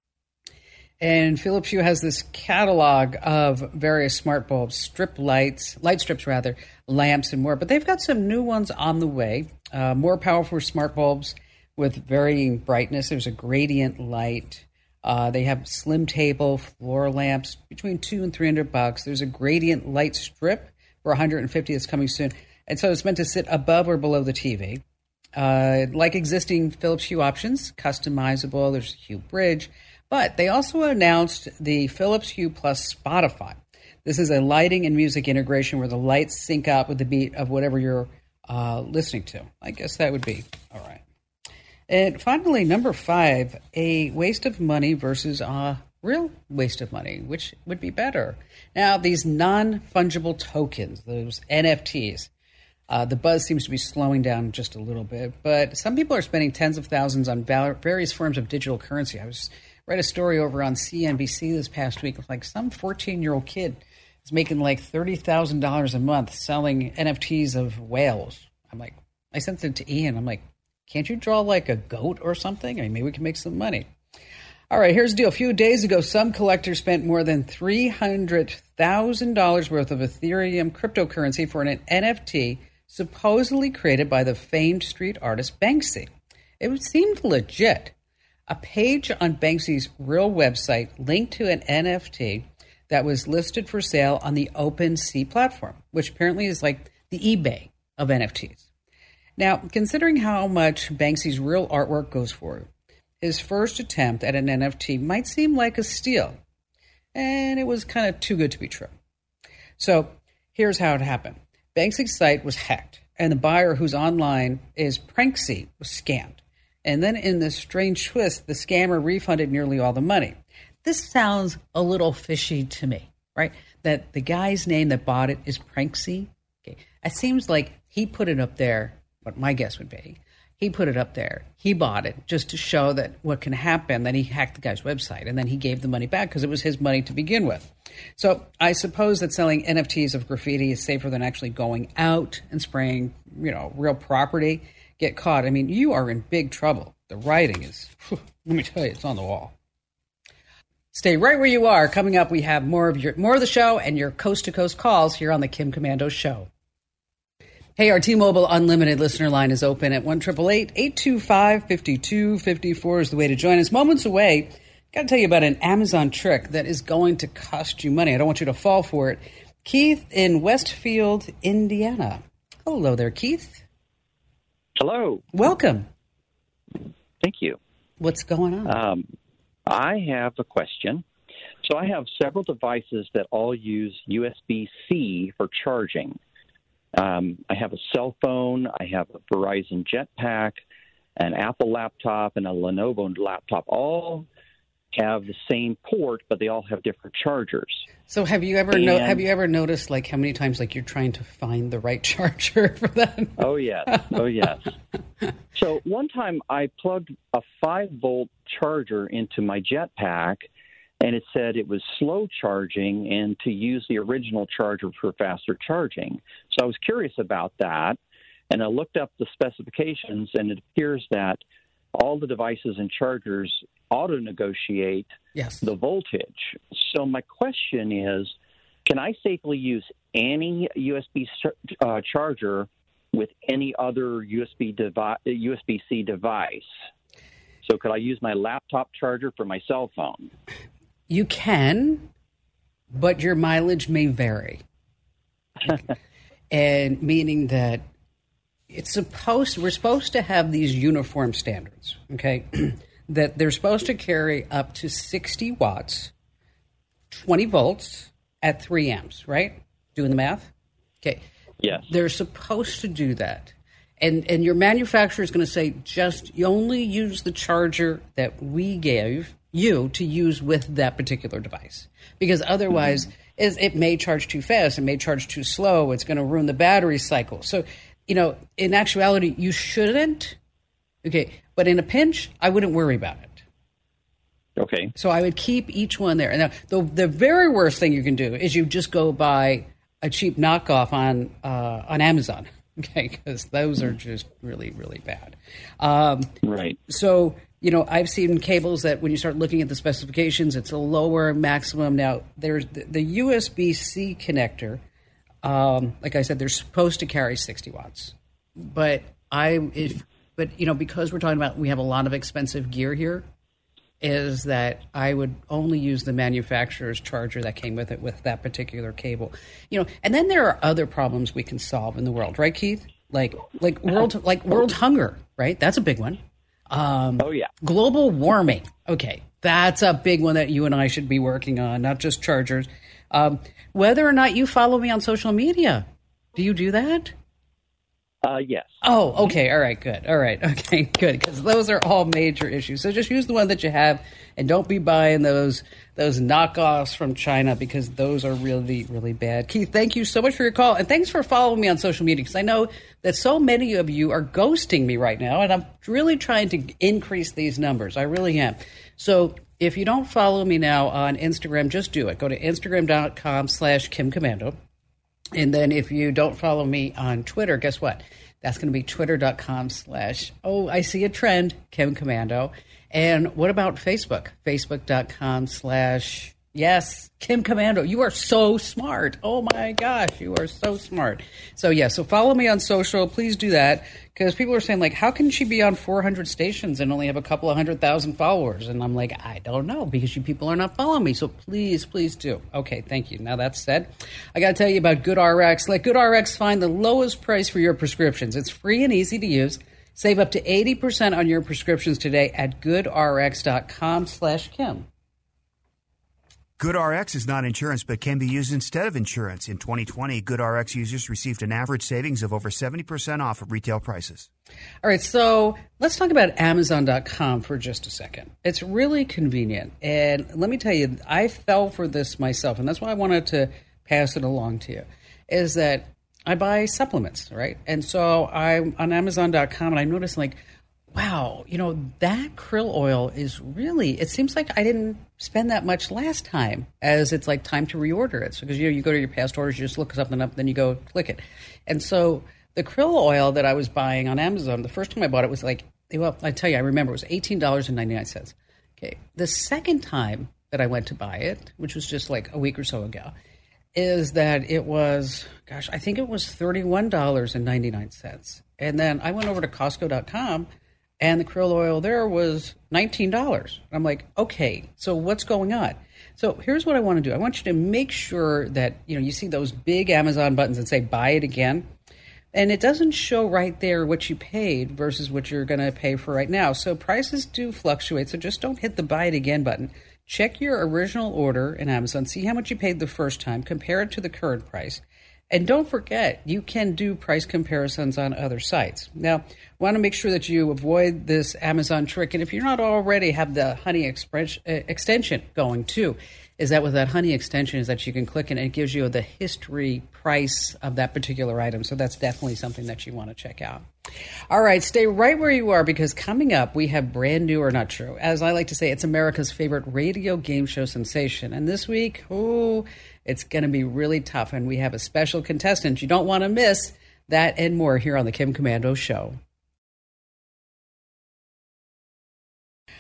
And Philips Hue has this catalog of various smart bulbs, light strips, lamps, and more. But they've got some new ones on the way, more powerful smart bulbs with varying brightness. There's a gradient light. They have slim table floor lamps between $200 and $300. There's a gradient light strip for $150 that's coming soon. And so it's meant to sit above or below the TV. Like existing Philips Hue options, customizable. There's Hue Bridge. But they also announced the Philips Hue Plus Spotify. This is a lighting and music integration where the lights sync up with the beat of whatever you're listening to. I guess that would be all right. And finally, number 5, a waste of money versus a real waste of money, which would be better. Now, these non-fungible tokens, those NFTs, the buzz seems to be slowing down just a little bit, but some people are spending tens of thousands on various forms of digital currency. I read a story over on CNBC this past week. Like some 14-year-old kid is making like $30,000 a month selling NFTs of whales. I sent it to Ian. I'm like, can't you draw like a goat or something? I mean, maybe we can make some money. All right, here's the deal. A few days ago, some collectors spent more than $300,000 worth of Ethereum cryptocurrency for an NFT supposedly created by the famed street artist Banksy. It seemed legit. A page on Banksy's real website linked to an NFT that was listed for sale on the OpenSea platform, which apparently is like the eBay of NFTs. Now, considering how much Banksy's real artwork goes for, his first attempt at an NFT might seem like a steal, and it was kind of too good to be true. So here's how it happened. Banksy's site was hacked, and the buyer who's online is Pranksy was scammed. And then in this strange twist, the scammer refunded nearly all the money. This sounds a little fishy to me, right? That the guy's name that bought it is Pranksy. Okay. It seems like he put it up there, what my guess would be. He put it up there. He bought it just to show that what can happen, that he hacked the guy's website, and then he gave the money back because it was his money to begin with. So I suppose that selling NFTs of graffiti is safer than actually going out and spraying, real property. Get caught. I mean, you are in big trouble. The writing is, let me tell you, it's on the wall. Stay right where you are. Coming up, we have more of the show and your coast-to-coast calls here on the Kim Komando Show. Hey, our T-Mobile Unlimited listener line is open at 1-888-825-5254 is the way to join us. Moments away, got to tell you about an Amazon trick that is going to cost you money. I don't want you to fall for it. Keith in Westfield, Indiana. Hello there, Keith. Hello. Welcome. Thank you. What's going on? I have a question. So I have several devices that all use USB-C for charging. I have a cell phone, I have a Verizon Jetpack, an Apple laptop, and a Lenovo laptop. All have the same port, but they all have different chargers. So have you ever noticed like how many times like you're trying to find the right charger for that? Oh yes. So one time I plugged a 5-volt charger into my Jetpack, and it said it was slow charging and to use the original charger for faster charging. So I was curious about that, and I looked up the specifications, and it appears that all the devices and chargers auto-negotiate Yes. the voltage. So my question is, can I safely use any USB charger with any other USB-C device? So could I use my laptop charger for my cell phone? You can, but your mileage may vary. And meaning that we're supposed to have these uniform standards, okay? That they're supposed to carry up to 60 watts, 20 volts at 3 amps, right? Doing the math? Okay. Yes. They're supposed to do that. And your manufacturer is going to say, you only use the charger that we gave you to use with that particular device. Because otherwise, it may charge too fast, it may charge too slow, it's going to ruin the battery cycle. So, in actuality, you shouldn't. Okay, but in a pinch, I wouldn't worry about it. Okay. So I would keep each one there. Now, the very worst thing you can do is you just go buy a cheap knockoff on Amazon. Okay, because those are just really, really bad. Right. So, I've seen cables that when you start looking at the specifications, it's a lower maximum. Now, there's the USB-C connector. Like I said, they're supposed to carry 60 watts. But because we're talking about, we have a lot of expensive gear here, is that I would only use the manufacturer's charger that came with it with that particular cable. And then there are other problems we can solve in the world, right, Keith? Like world hunger, right? That's a big one. Oh yeah. Global warming. Okay, that's a big one that you and I should be working on, not just chargers. Whether or not you follow me on social media, do you do that? Yes. Oh, okay. All right. Good. All right. Okay. Good. Because those are all major issues. So just use the one that you have, and don't be buying those knockoffs from China, because those are really, really bad. Keith, thank you so much for your call, and thanks for following me on social media, because I know that so many of you are ghosting me right now, and I'm really trying to increase these numbers. I really am. So if you don't follow me now on Instagram, just do it. Go to Instagram.com/KimCommando. And then if you don't follow me on Twitter, guess what? That's going to be Twitter.com/ I see a trend, Kim Commando. And what about Facebook? Facebook.com/ yes, Kim Commando. You are so smart. Oh my gosh, you are so smart. So so follow me on social. Please do that, because people are saying, how can she be on 400 stations and only have a couple of 100,000 followers? And I'm like, I don't know, because you people are not following me. So please do. Okay, thank you. Now that said, I got to tell you about GoodRx. Let GoodRx find the lowest price for your prescriptions. It's free and easy to use. Save up to 80% on your prescriptions today at goodrx.com/Kim. GoodRx is not insurance, but can be used instead of insurance. In 2020, GoodRx users received an average savings of over 70% off of retail prices. All right, so let's talk about Amazon.com for just a second. It's really convenient. And let me tell you, I fell for this myself, and that's why I wanted to pass it along to you, is that I buy supplements, right? And so I'm on Amazon.com, and I noticed, wow, that krill oil is really, it seems like I didn't spend that much last time, as it's time to reorder it. So, because, you go to your past orders, you just look something up, then you go click it. And so the krill oil that I was buying on Amazon, the first time I bought it was I tell you, I remember it was $18.99. Okay. The second time that I went to buy it, which was just a week or so ago, is that it was, I think it was $31.99. And then I went over to Costco.com, and the krill oil there was $19. I'm like, okay, so what's going on? So here's what I want to do. I want you to make sure that, you see those big Amazon buttons that say buy it again. And it doesn't show right there what you paid versus what you're going to pay for right now. So prices do fluctuate. So just don't hit the buy it again button. Check your original order in Amazon. See how much you paid the first time. Compare it to the current price. And don't forget, you can do price comparisons on other sites. Now, want to make sure that you avoid this Amazon trick. And if you're not already, have the Honey extension going too. Is that with that Honey extension is that you can click and it gives you the history price of that particular item. So that's definitely something that you want to check out. All right, stay right where you are, because coming up, we have Brand New or Not True. As I like to say, it's America's favorite radio game show sensation. And this week, it's going to be really tough. And we have a special contestant you don't want to miss. That and more here on the Kim Commando Show.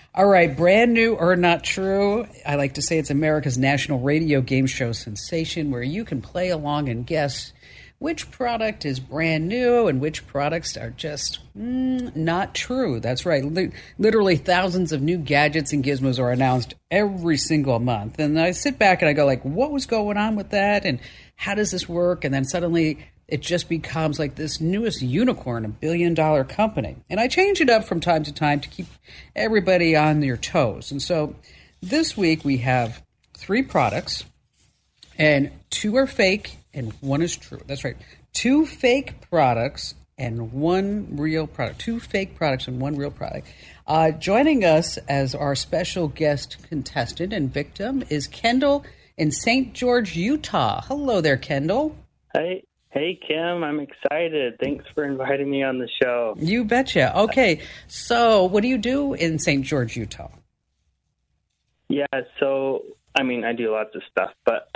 All right, brand new or not true. I like to say it's America's national radio game show sensation where you can play along and guess which product is brand new and which products are just not true. That's right. Literally thousands of new gadgets and gizmos are announced every single month. And I sit back and I go like, what was going on with that? And how does this work? And then suddenly it just becomes like this newest unicorn, $1 billion company. And I change it up from time to time to keep everybody on their toes. And so this week we have 3 products, and 2 are fake and 1 is true. That's right. 2 fake products and 1 real product. 2 fake products and 1 real product. Joining us as our special guest contestant and victim is Kendall in St. George, Utah. Hello there, Kendall. Hey, Kim, I'm excited. Thanks for inviting me on the show. You betcha. Okay, so what do you do in St. George, Utah? Yeah, so, I do lots of stuff, but,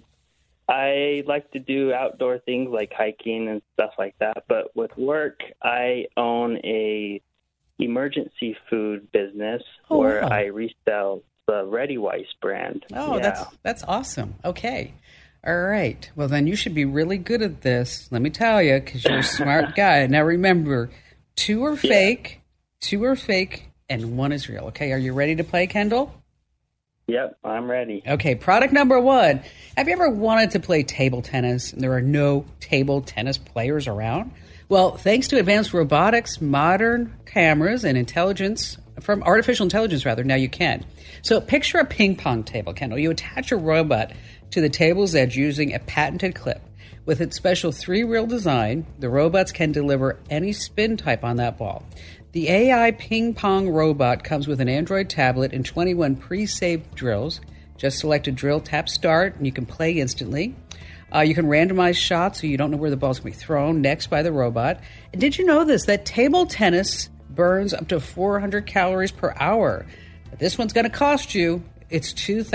I like to do outdoor things like hiking and stuff like that, but with work, I own a emergency food business where I resell the ReadyWise brand. Oh, yeah. That's awesome. Okay. All right. Well, then you should be really good at this. Let me tell you, because you're a smart guy. Now, remember, 2 are fake, 2 are fake, and 1 is real. Okay. Are you ready to play, Kendall? Yep, I'm ready. Okay. Product number 1. Have you ever wanted to play table tennis and there are no table tennis players around? Well, thanks to advanced robotics, modern cameras, and artificial intelligence, now you can. So picture a ping pong table, Kendall. You attach a robot to the table's edge using a patented clip. With its special 3-reel design, the robots can deliver any spin type on that ball. The AI ping pong robot comes with an Android tablet and 21 pre-saved drills. Just select a drill, tap start, and you can play instantly. You can randomize shots so you don't know where the ball's going to be thrown next by the robot. And did you know that table tennis burns up to 400 calories per hour? But this one's going to cost you, it's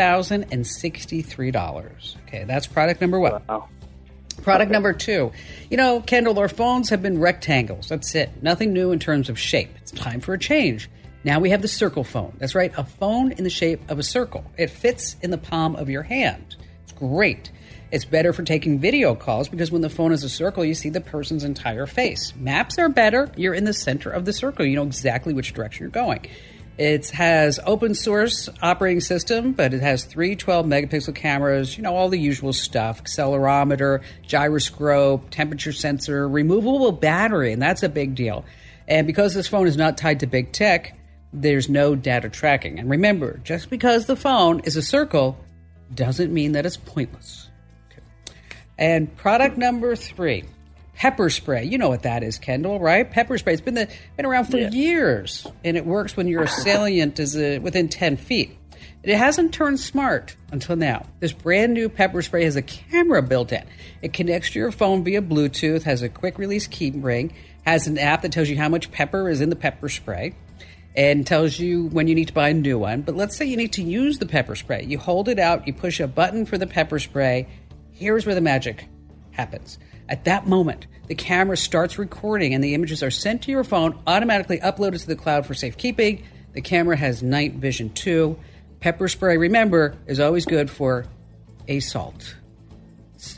$2,063. Okay, that's product number 1. Wow. Product number 2. Kendall, our phones have been rectangles. That's it. Nothing new in terms of shape. It's time for a change. Now we have the circle phone. That's right, a phone in the shape of a circle. It fits in the palm of your hand. It's great. It's better for taking video calls because when the phone is a circle, you see the person's entire face. Maps are better. You're in the center of the circle. You know exactly which direction you're going. It has open source operating system, but it has 3 12-megapixel cameras, all the usual stuff, accelerometer, gyroscope, temperature sensor, removable battery, and that's a big deal. And because this phone is not tied to big tech, there's no data tracking. And remember, just because the phone is a circle doesn't mean that it's pointless. Okay. And product number 3. Pepper spray. You know what that is, Kendall, right? Pepper spray. It's been around for years, and it works when your assailant is within 10 feet. It hasn't turned smart until now. This brand new pepper spray has a camera built in. It connects to your phone via Bluetooth, has a quick-release key ring, has an app that tells you how much pepper is in the pepper spray, and tells you when you need to buy a new one. But let's say you need to use the pepper spray. You hold it out, you push a button for the pepper spray. Here's where the magic happens. At that moment, the camera starts recording and the images are sent to your phone, automatically uploaded to the cloud for safekeeping. The camera has night vision too. Pepper spray, remember, is always good for assault. It's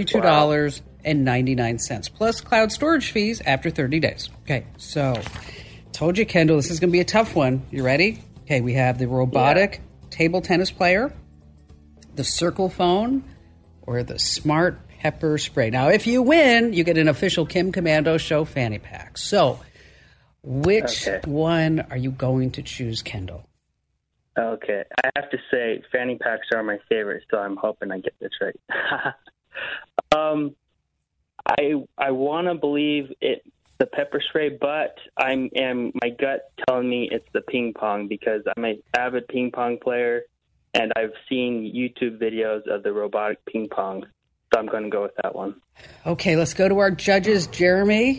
$32.99 plus cloud storage fees after 30 days. Okay, so told you, Kendall, this is going to be a tough one. You ready? Okay, we have the robotic table tennis player, the circle phone, or the smart pepper spray. Now, if you win, you get an official Kim Komando Show fanny pack. So, which one are you going to choose, Kendall? Okay. I have to say, fanny packs are my favorite, so I'm hoping I get this right. I want to believe it's the pepper spray, but my gut telling me it's the ping pong because I'm an avid ping pong player, and I've seen YouTube videos of the robotic ping pong. So I'm going to go with that one. Okay, let's go to our judges. Jeremy?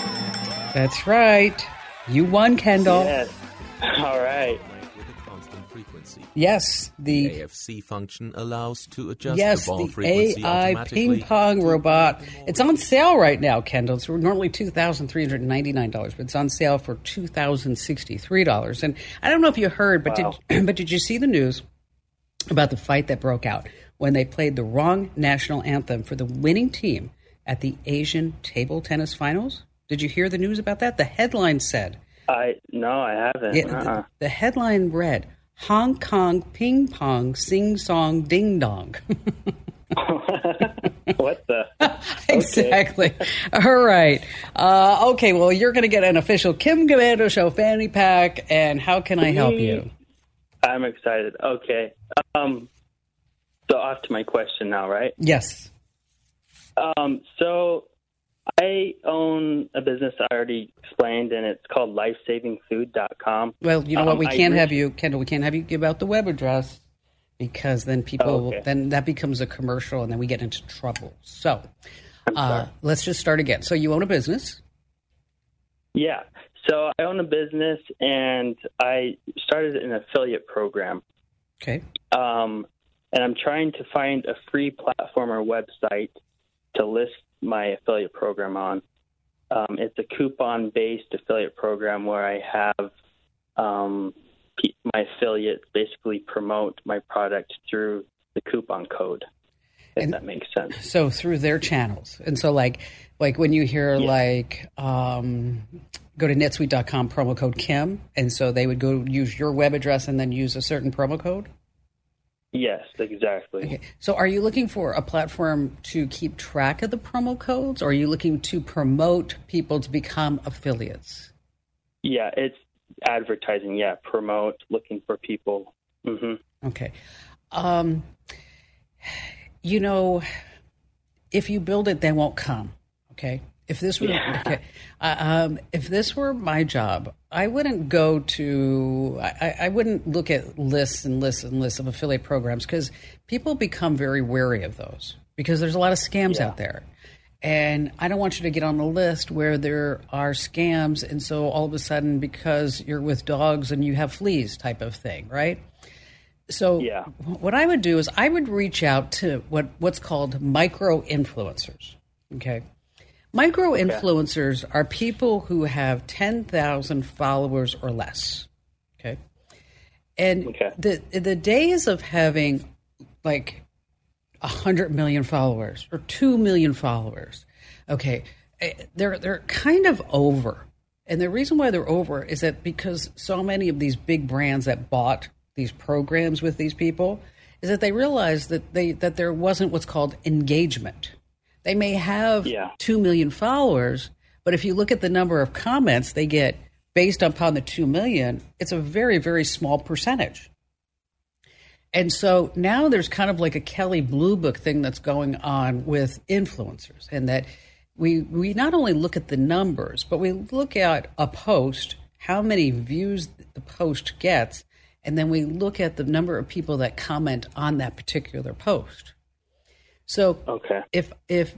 That's right. You won, Kendall. Yes. All right. frequency. Yes, the AFC function allows to adjust yes, the ball the frequency AI automatically. ping pong robot. It's on sale right now, Kendall. It's normally $2,399, but it's on sale for $2,063. And I don't know if you heard, but did you see the news about the fight that broke out when they played the wrong national anthem for the winning team at the Asian Table Tennis Finals? Did you hear the news about that? The headline said... No, I haven't. Yeah, the headline read, Hong Kong ping pong sing song ding dong. What the? Exactly. All right. Okay, well, you're going to get an official Kim Komando Show fanny pack, and how can I help you? I'm excited. Okay. So off to my question now, right? Yes. So I own a business I already explained, and it's called lifesavingfood.com. Well, you know what? We can't have you, Kendall, we can't have you give out the web address because then people, then that becomes a commercial and then we get into trouble. So let's just start again. So you own a business? Yeah. So I own a business and I started an affiliate program. Okay. And I'm trying to find a free platform or website to list my affiliate program on. It's a coupon-based affiliate program where I have my affiliates basically promote my product through the coupon code, if that makes sense. So through their channels. And so like when you hear go to netsuite.com, promo code Kim, and so they would go use your web address and then use a certain promo code? Yes, exactly. Okay. So are you looking for a platform to keep track of the promo codes, or are you looking to promote people to become affiliates? Yeah, it's advertising. Yeah, promote, looking for people. Mm-hmm. Okay. You know, if you build it, they won't come. Okay. If this were if this were my job, I wouldn't go to I wouldn't look at lists and lists and lists of affiliate programs, because people become very wary of those because there's a lot of scams out there. And I don't want you to get on the list where there are scams, and so all of a sudden, because you're with dogs and you have fleas type of thing, right? So what I would do is I would reach out to what's called micro-influencers, okay? Micro-influencers are people who have 10,000 followers or less, okay? And the days of having like 100 million followers or 2 million followers, okay, they're kind of over. And the reason why they're over is that because so many of these big brands that bought these programs with these people is that they realized that there wasn't what's called engagement. They may have 2 million followers, but if you look at the number of comments they get based upon the 2 million, it's a very, very small percentage. And so now there's kind of like a Kelly Blue Book thing that's going on with influencers, and that we not only look at the numbers, but we look at a post, how many views the post gets, and then we look at the number of people that comment on that particular post. So if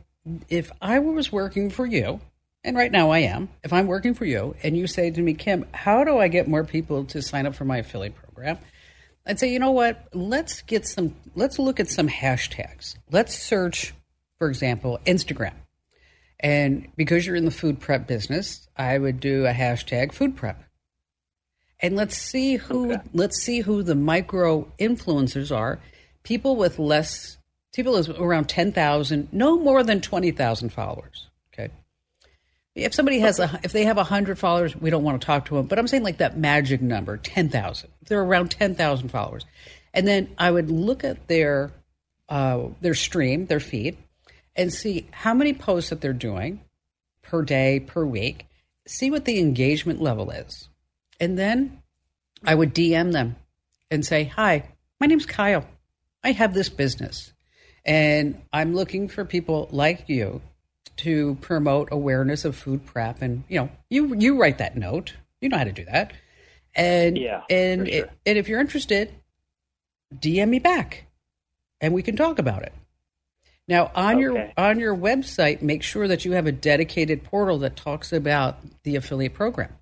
I was working for you, and right now I am, if I'm working for you and you say to me, Kim, how do I get more people to sign up for my affiliate program? I'd say, you know what, let's look at some hashtags. Let's search, for example, Instagram. And because you're in the food prep business, I would do a hashtag food prep. And let's see who the micro influencers are. People with around 10,000, no more than 20,000 followers. Okay. If somebody has if they have 100 followers, we don't want to talk to them. But I'm saying like that magic number, 10,000. If they're around 10,000 followers, and then I would look at their stream, their feed, and see how many posts that they're doing per day, per week. See what the engagement level is, and then I would DM them and say, "Hi, my name's Kyle. I have this business, and I'm looking for people like you to promote awareness of food prep." And you write that note. You know how to do that. And and if you're interested, DM me back, and we can talk about it. Now on your website, make sure that you have a dedicated portal that talks about the affiliate program,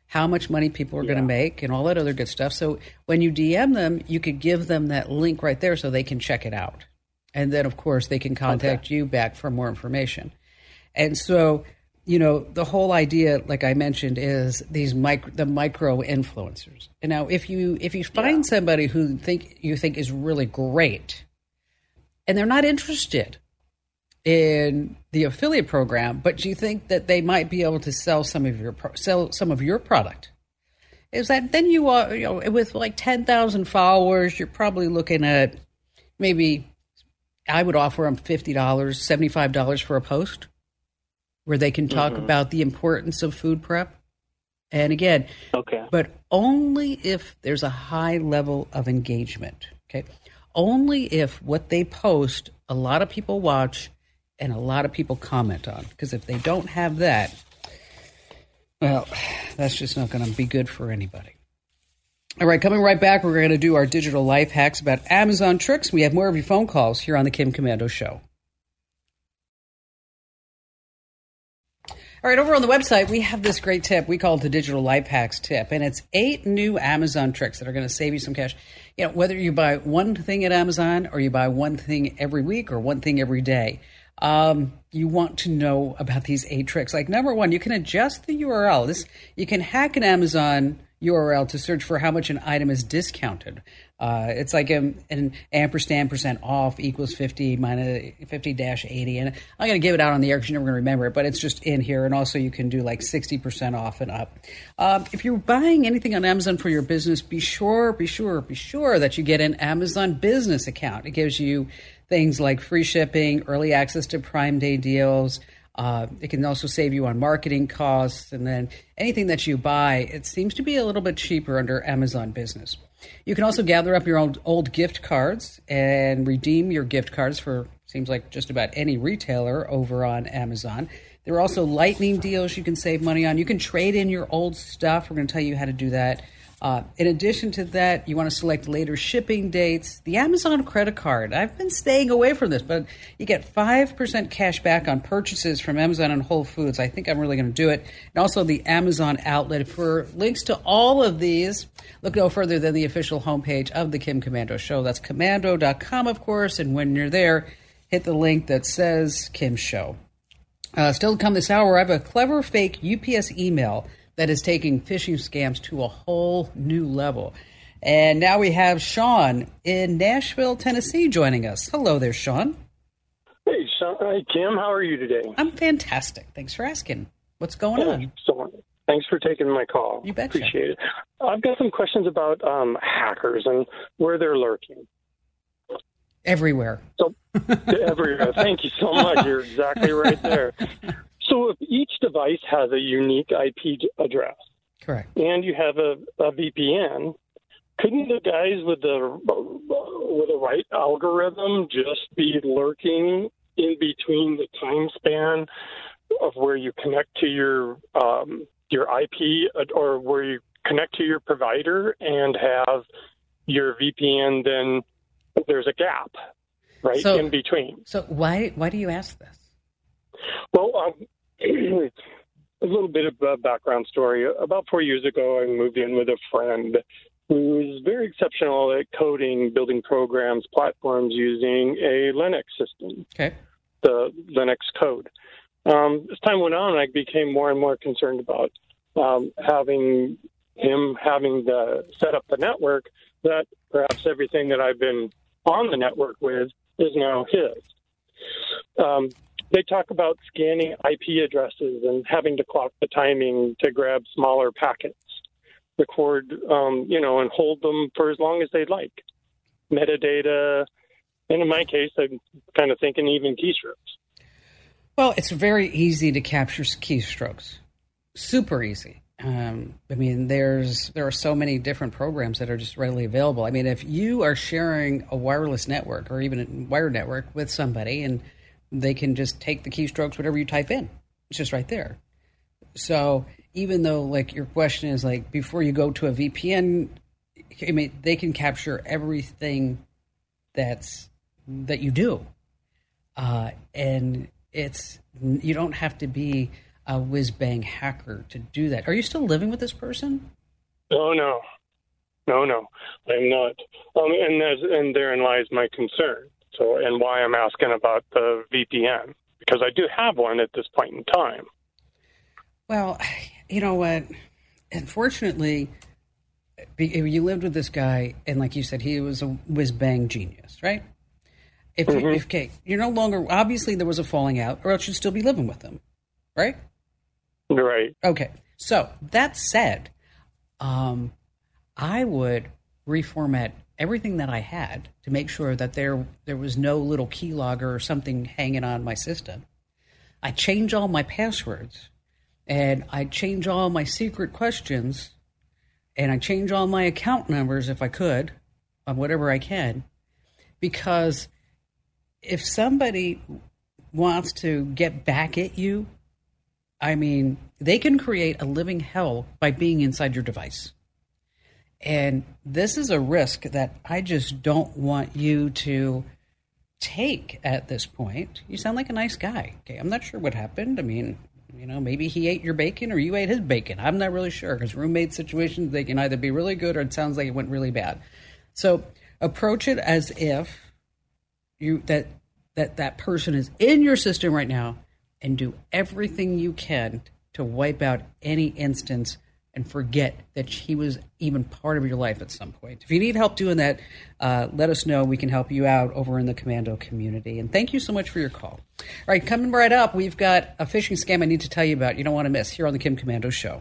how much money people are going to make and all that other good stuff. So when you DM them, you could give them that link right there so they can check it out. And then, of course, they can contact you back for more information. And so, the whole idea, like I mentioned, is the micro influencers. And now, if you find somebody who you think is really great, and they're not interested in the affiliate program, but you think that they might be able to sell some of your product, is that then you are with like 10,000 followers, you're probably looking at maybe I would offer them $50, $75 for a post where they can talk about the importance of food prep. And again, but only if there's a high level of engagement. Okay. Only if what they post, a lot of people watch and a lot of people comment on. Because if they don't have that, well, that's just not going to be good for anybody. All right, coming right back, we're going to do our digital life hacks about Amazon tricks. We have more of your phone calls here on the Kim Komando Show. All right, over on the website, we have this great tip. We call it the Digital Life Hacks tip, and it's 8 new Amazon tricks that are going to save you some cash. Whether you buy one thing at Amazon or you buy one thing every week or one thing every day, you want to know about these 8 tricks. Like number 1, you can adjust the URL. You can hack an Amazon URL to search for how much an item is discounted. It's like an ampersand % off equals 50 minus 50-80. And I'm going to give it out on the air because you're never going to remember it, but it's just in here. And also you can do like 60% off and up. If you're buying anything on Amazon for your business, be sure that you get an Amazon business account. It gives you things like free shipping, early access to Prime Day deals. It can also save you on marketing costs. And then anything that you buy, it seems to be a little bit cheaper under Amazon Business. You can also gather up your old gift cards and redeem your gift cards for, seems like, just about any retailer over on Amazon. There are also lightning deals you can save money on. You can trade in your old stuff. We're going to tell you how to do that. In addition to that, you want to select later shipping dates. The Amazon credit card. I've been staying away from this, but you get 5% cash back on purchases from Amazon and Whole Foods. I think I'm really going to do it. And also the Amazon outlet. For links to all of these, look no further than the official homepage of the Kim Komando Show. That's commando.com, of course. And when you're there, hit the link that says Kim Show. Still to come this hour, I have a clever fake UPS email that is taking phishing scams to a whole new level. And now we have Sean in Nashville, Tennessee joining us. Hello there, Sean. Hey, Sean. Hi, Kim. How are you today? I'm fantastic. Thanks for asking. What's going on? Thanks for taking my call. You betcha. Appreciate it. I've got some questions about hackers and where they're lurking. Everywhere. So, everywhere. Thank you so much. You're exactly right there. So if each device has a unique IP address, correct, and you have a VPN, couldn't the guys with the right algorithm just be lurking in between the time span of where you connect to your IP or where you connect to your provider and have your VPN? Then there's a gap in between. So why do you ask this? Well, a little bit of a background story. About 4 years ago, I moved in with a friend who is very exceptional at coding, building programs, platforms using a Linux system, the Linux code. As time went on, I became more and more concerned about having to set up the network, that perhaps everything that I've been on the network with is now his. They talk about scanning IP addresses and having to clock the timing to grab smaller packets, record, and hold them for as long as they'd like. Metadata, and in my case, I'm kind of thinking even keystrokes. Well, it's very easy to capture keystrokes. Super easy. There are so many different programs that are just readily available. I mean, if you are sharing a wireless network or even a wired network with somebody, and they can just take the keystrokes, whatever you type in, it's just right there. So even though, like, your question is like before you go to a VPN, I mean, they can capture everything that you do, and you don't have to be a whiz-bang hacker to do that. Are you still living with this person? Oh, no. No, I'm not. And therein lies my concern. So, and why I'm asking about the VPN, because I do have one at this point in time. Well, you know what? Unfortunately, you lived with this guy, and like you said, he was a whiz-bang genius, right? If you're no longer, obviously there was a falling out, or else you'd still be living with him, right? Right. Okay. So that said, I would reformat everything that I had to make sure that there was no little keylogger or something hanging on my system. I change all my passwords, and I change all my secret questions, and I change all my account numbers if I could, on whatever I can, because if somebody wants to get back at you, I mean, they can create a living hell by being inside your device. And this is a risk that I just don't want you to take at this point. You sound like a nice guy. Okay, I'm not sure what happened. I mean, you know, maybe he ate your bacon or you ate his bacon. I'm not really sure, because roommate situations, they can either be really good or it sounds like it went really bad. So approach it as if that person is in your system right now, and do everything you can to wipe out any instance and forget that he was even part of your life at some point. If you need help doing that, let us know. We can help you out over in the Commando community. And thank you so much for your call. All right, coming right up, we've got a phishing scam I need to tell you about. You don't want to miss here on the Kim Komando Show.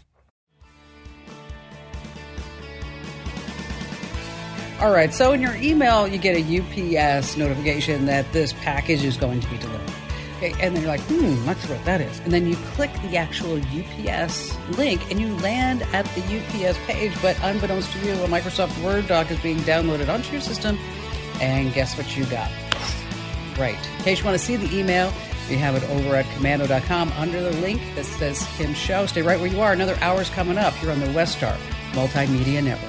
All right, so in your email, you get a UPS notification that this package is going to be delivered. Okay, and then you're like, not sure what that is. And then you click the actual UPS link, and you land at the UPS page. But unbeknownst to you, a Microsoft Word doc is being downloaded onto your system. And guess what you got? Right. In case you want to see the email, we have it over at Komando.com under the link that says Kim Show. Stay right where you are. Another hour's coming up here on the Westar Multimedia Network.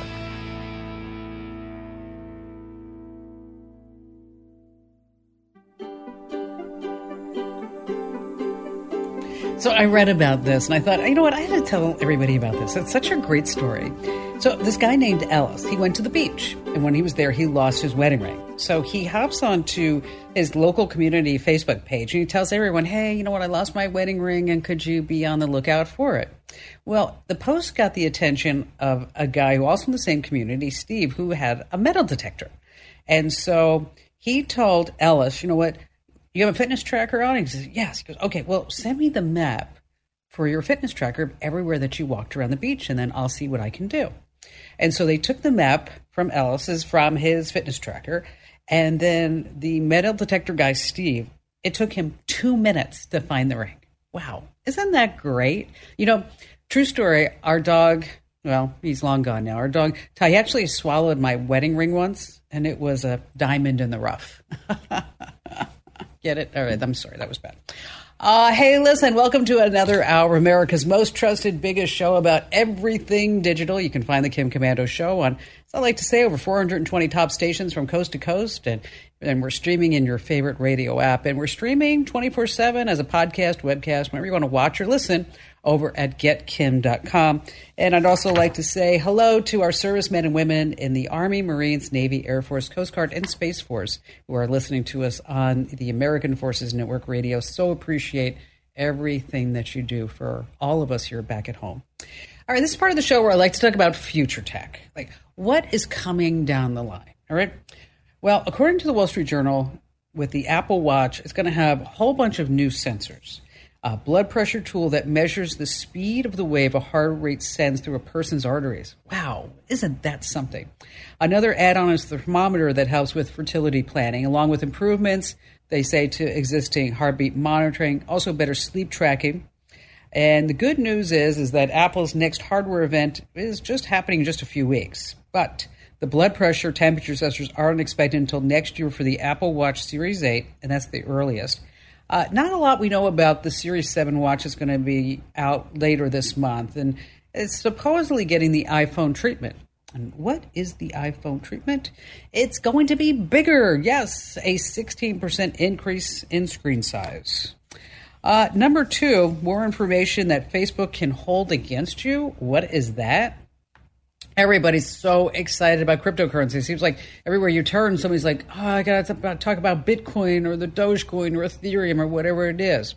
So I read about this, and I thought, you know what, I had to tell everybody about this. It's such a great story. So this guy named Ellis, he went to the beach, and when he was there, he lost his wedding ring. So he hops onto his local community Facebook page, and he tells everyone, hey, you know what, I lost my wedding ring, and could you be on the lookout for it? Well, the post got the attention of a guy who also in the same community, Steve, who had a metal detector. And so he told Ellis, you know what, you have a fitness tracker on? He says, yes. He goes, okay, well, send me the map for your fitness tracker of everywhere that you walked around the beach, and then I'll see what I can do. And so they took the map from his fitness tracker, and then the metal detector guy, Steve, it took him 2 minutes to find the ring. Wow. Isn't that great? You know, true story, our dog, well, he's long gone now. Our dog, Ty, actually swallowed my wedding ring once, and it was a diamond in the rough. Get it? All right, I'm sorry, that was bad. Hey, listen, welcome to another hour, America's most trusted, biggest show about everything digital. You can find the Kim Komando Show on, as I like to say, over 420 top stations from coast to coast, and we're streaming in your favorite radio app, and we're streaming 24/7 as a podcast, webcast, whenever you want to watch or listen, over at getkim.com. And I'd also like to say hello to our servicemen and women in the Army, Marines, Navy, Air Force, Coast Guard, and Space Force who are listening to us on the American Forces Network Radio. So appreciate everything that you do for all of us here back at home. All right, this is part of the show where I like to talk about future tech. Like, what is coming down the line? All right. Well, according to the Wall Street Journal, with the Apple Watch, it's going to have a whole bunch of new sensors. A blood pressure tool that measures the speed of the wave a heart rate sends through a person's arteries. Wow, isn't that something? Another add-on is the thermometer that helps with fertility planning, along with improvements, they say, to existing heartbeat monitoring, also better sleep tracking. And the good news is that Apple's next hardware event is just happening in just a few weeks. But the blood pressure temperature sensors aren't expected until next year for the Apple Watch Series 8, and that's the earliest. Not a lot we know about the Series 7 watch that's going to be out later this month, and it's supposedly getting the iPhone treatment. And what is the iPhone treatment? It's going to be bigger. Yes, a 16% increase in screen size. Number 2, more information that Facebook can hold against you. What is that? Everybody's so excited about cryptocurrency. It seems like everywhere you turn, somebody's like, oh, I got to talk about Bitcoin or the Dogecoin or Ethereum or whatever it is.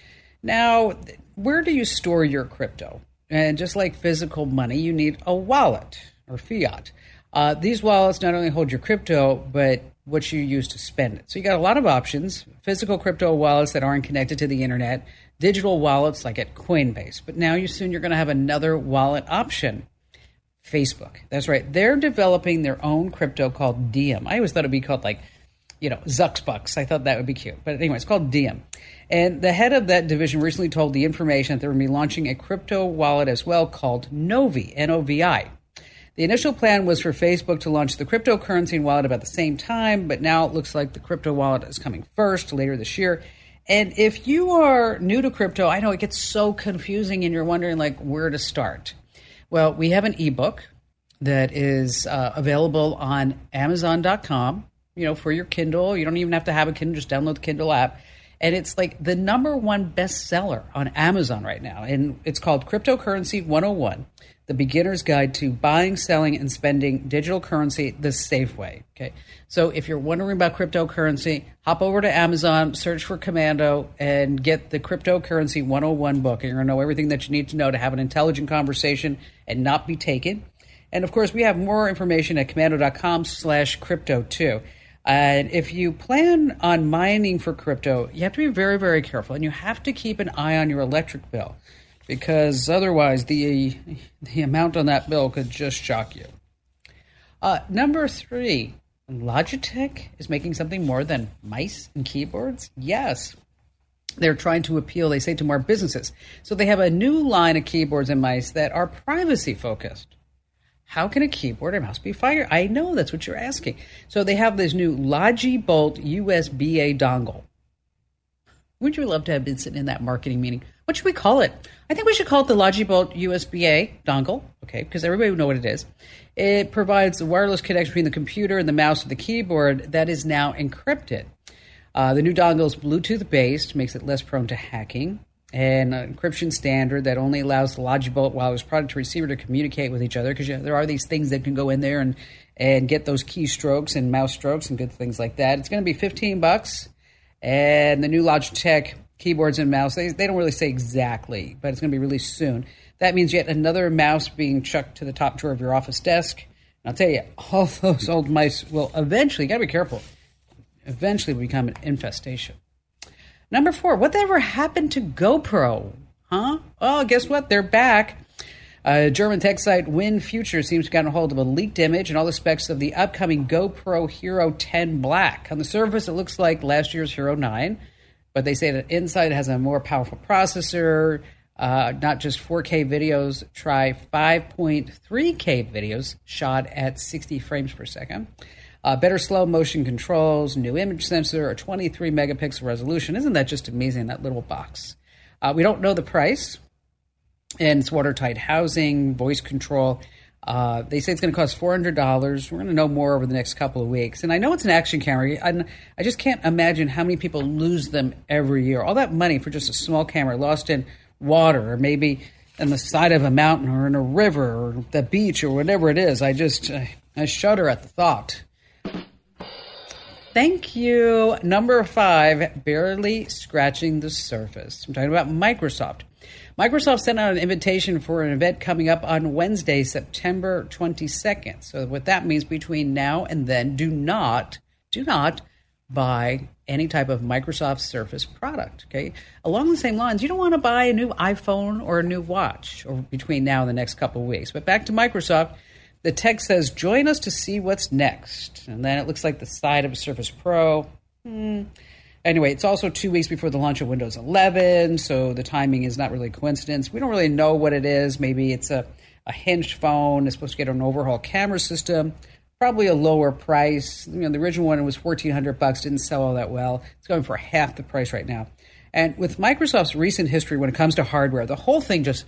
Now, where do you store your crypto? And just like physical money, you need a wallet or fiat. These wallets not only hold your crypto, but what you use to spend it. So you got a lot of options: physical crypto wallets that aren't connected to the internet, digital wallets like at Coinbase. But now you're going to have another wallet option. Facebook. That's right. They're developing their own crypto called Diem. I always thought it'd be called Zuxbucks. I thought that would be cute. But anyway, it's called Diem. And the head of that division recently told The Information that they're going to be launching a crypto wallet as well called Novi, N-O-V-I. The initial plan was for Facebook to launch the cryptocurrency wallet about the same time, but now it looks like the crypto wallet is coming first later this year. And if you are new to crypto, I know it gets so confusing and you're wondering where to start. Well, we have an ebook that is available on Amazon.com, for your Kindle. You don't even have to have a Kindle, just download the Kindle app. And it's like the number 1 bestseller on Amazon right now. And it's called Cryptocurrency 101, The Beginner's Guide to Buying, Selling, and Spending Digital Currency the Safe Way. Okay. So if you're wondering about cryptocurrency, hop over to Amazon, search for Commando, and get the Cryptocurrency 101 book. And you're going to know everything that you need to know to have an intelligent conversation and not be taken. And of course, we have more information at commando.com/crypto too. And if you plan on mining for crypto, you have to be very, very careful. And you have to keep an eye on your electric bill, because otherwise the amount on that bill could just shock you. Number 3, Logitech is making something more than mice and keyboards. Yes, they're trying to appeal, they say, to more businesses. So they have a new line of keyboards and mice that are privacy focused. How can a keyboard and mouse be fired? I know that's what you're asking. So they have this new Logibolt USB-A dongle. Would you love to have been sitting in that marketing meeting? What should we call it? I think we should call it the Logibolt USB-A dongle, okay, because everybody would know what it is. It provides a wireless connection between the computer and the mouse and the keyboard that is now encrypted. The new dongle is Bluetooth-based, makes it less prone to hacking, and an encryption standard that only allows the Logibolt wireless product to receiver to communicate with each other, because there are these things that can go in there and get those keystrokes and mouse strokes and good things like that. It's going to be $15, and the new Logitech keyboards and mouse, they don't really say exactly, but it's going to be released soon. That means yet another mouse being chucked to the top drawer of your office desk. And I'll tell you, all those old mice will eventually, you got to be careful, eventually become an infestation. Number 4, whatever happened to GoPro? Huh? Oh, guess what? They're back. German tech site WinFuture seems to have gotten a hold of a leaked image and all the specs of the upcoming GoPro Hero 10 Black. On the surface, it looks like last year's Hero 9, but they say that inside it has a more powerful processor, not just 4K videos. Try 5.3K videos shot at 60 frames per second. Better slow motion controls, new image sensor, a 23 megapixel resolution. Isn't that just amazing, that little box? We don't know the price, and it's watertight housing, voice control. They say it's going to cost $400. We're going to know more over the next couple of weeks. And I know it's an action camera. I just can't imagine how many people lose them every year. All that money for just a small camera lost in water, or maybe on the side of a mountain or in a river or the beach or whatever it is. I shudder at the thought. Thank you. Number 5, barely scratching the surface. I'm talking about Microsoft. Microsoft sent out an invitation for an event coming up on Wednesday, September 22nd. So what that means between now and then, do not buy any type of Microsoft Surface product, okay? Along the same lines, you don't want to buy a new iPhone or a new watch or between now and the next couple of weeks. But back to Microsoft. The text says, join us to see what's next. And then it looks like the side of a Surface Pro. Anyway, it's also 2 weeks before the launch of Windows 11, so the timing is not really a coincidence. We don't really know what it is. Maybe it's a hinged phone. It's supposed to get an overhaul camera system, probably a lower price. The original one was $1,400, didn't sell all that well. It's going for half the price right now. And with Microsoft's recent history when it comes to hardware, the whole thing just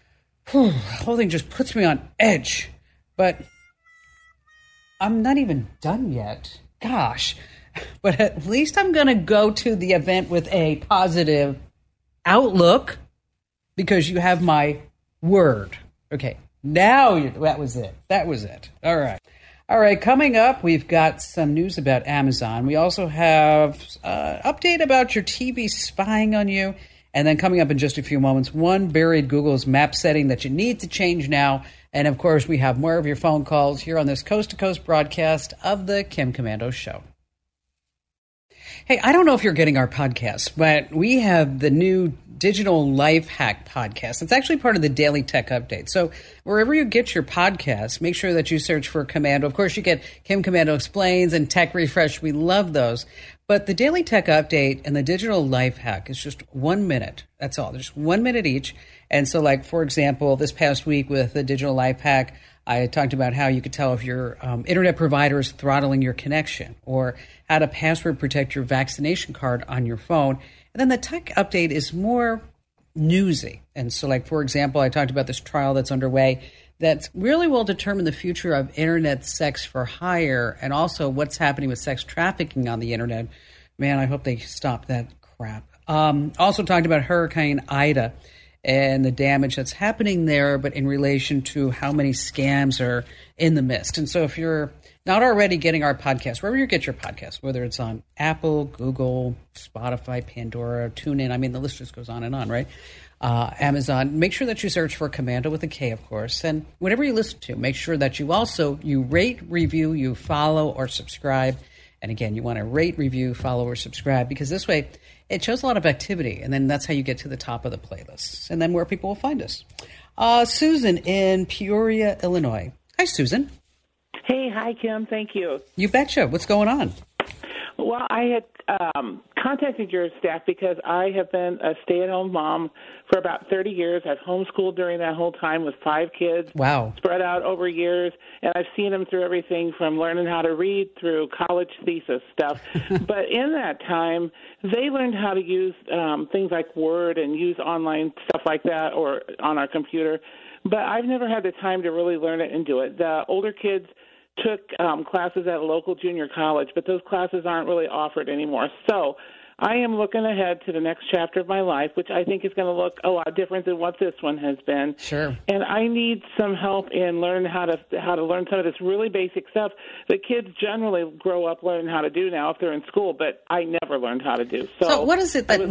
puts me on edge. But I'm not even done yet. Gosh. But at least I'm going to go to the event with a positive Outlook because you have my word. Okay, that was it. That was it. All right, coming up, we've got some news about Amazon. We also have an update about your TV spying on you. And then coming up in just a few moments, one buried Google's map setting that you need to change now. And, of course, we have more of your phone calls here on this coast-to-coast broadcast of the Kim Komando Show. Hey, I don't know if you're getting our podcast, but we have the new Digital Life Hack podcast. It's actually part of the Daily Tech Update. So wherever you get your podcasts, make sure that you search for Komando. Of course, you get Kim Komando Explains and Tech Refresh. We love those. But the Daily Tech Update and the Digital Life Hack is just 1 minute. That's all. There's 1 minute each. And so, like, for example, this past week with the Digital Life Hack, I talked about how you could tell if your internet provider is throttling your connection, or how to password protect your vaccination card on your phone. And then the tech update is more newsy. And so, like, for example, I talked about this trial that's underway that really will determine the future of internet sex for hire, and also what's happening with sex trafficking on the internet. Man, I hope they stop that crap. Also talked about Hurricane Ida and the damage that's happening there, but in relation to how many scams are in the midst. And so if you're not already getting our podcast, wherever you get your podcast, whether it's on Apple, Google, Spotify, Pandora, TuneIn, I mean, the list just goes on and on, right? Amazon, make sure that you search for Komando with a K, of course. And whatever you listen to, make sure that you rate, review, you follow, or subscribe. And again, you want to rate, review, follow, or subscribe, because this way it shows a lot of activity, and then that's how you get to the top of the playlists, and then where people will find us. Susan in Peoria, Illinois. Hi, Susan. Hey, hi, Kim. Thank you. You betcha. What's going on? Well, I had contacted your staff because I have been a stay-at-home mom for about 30 years. I've homeschooled during that whole time with 5 kids. Wow. Spread out over years, and I've seen them through everything from learning how to read through college thesis stuff. But in that time, they learned how to use things like Word and use online stuff like that, or on our computer. But I've never had the time to really learn it and do it. The older kids took classes at a local junior college, but those classes aren't really offered anymore. So I am looking ahead to the next chapter of my life, which I think is going to look a lot different than what this one has been. Sure. And I need some help in learning how to learn some of this really basic stuff that kids generally grow up learning how to do now if they're in school, but I never learned how to do. So what is it that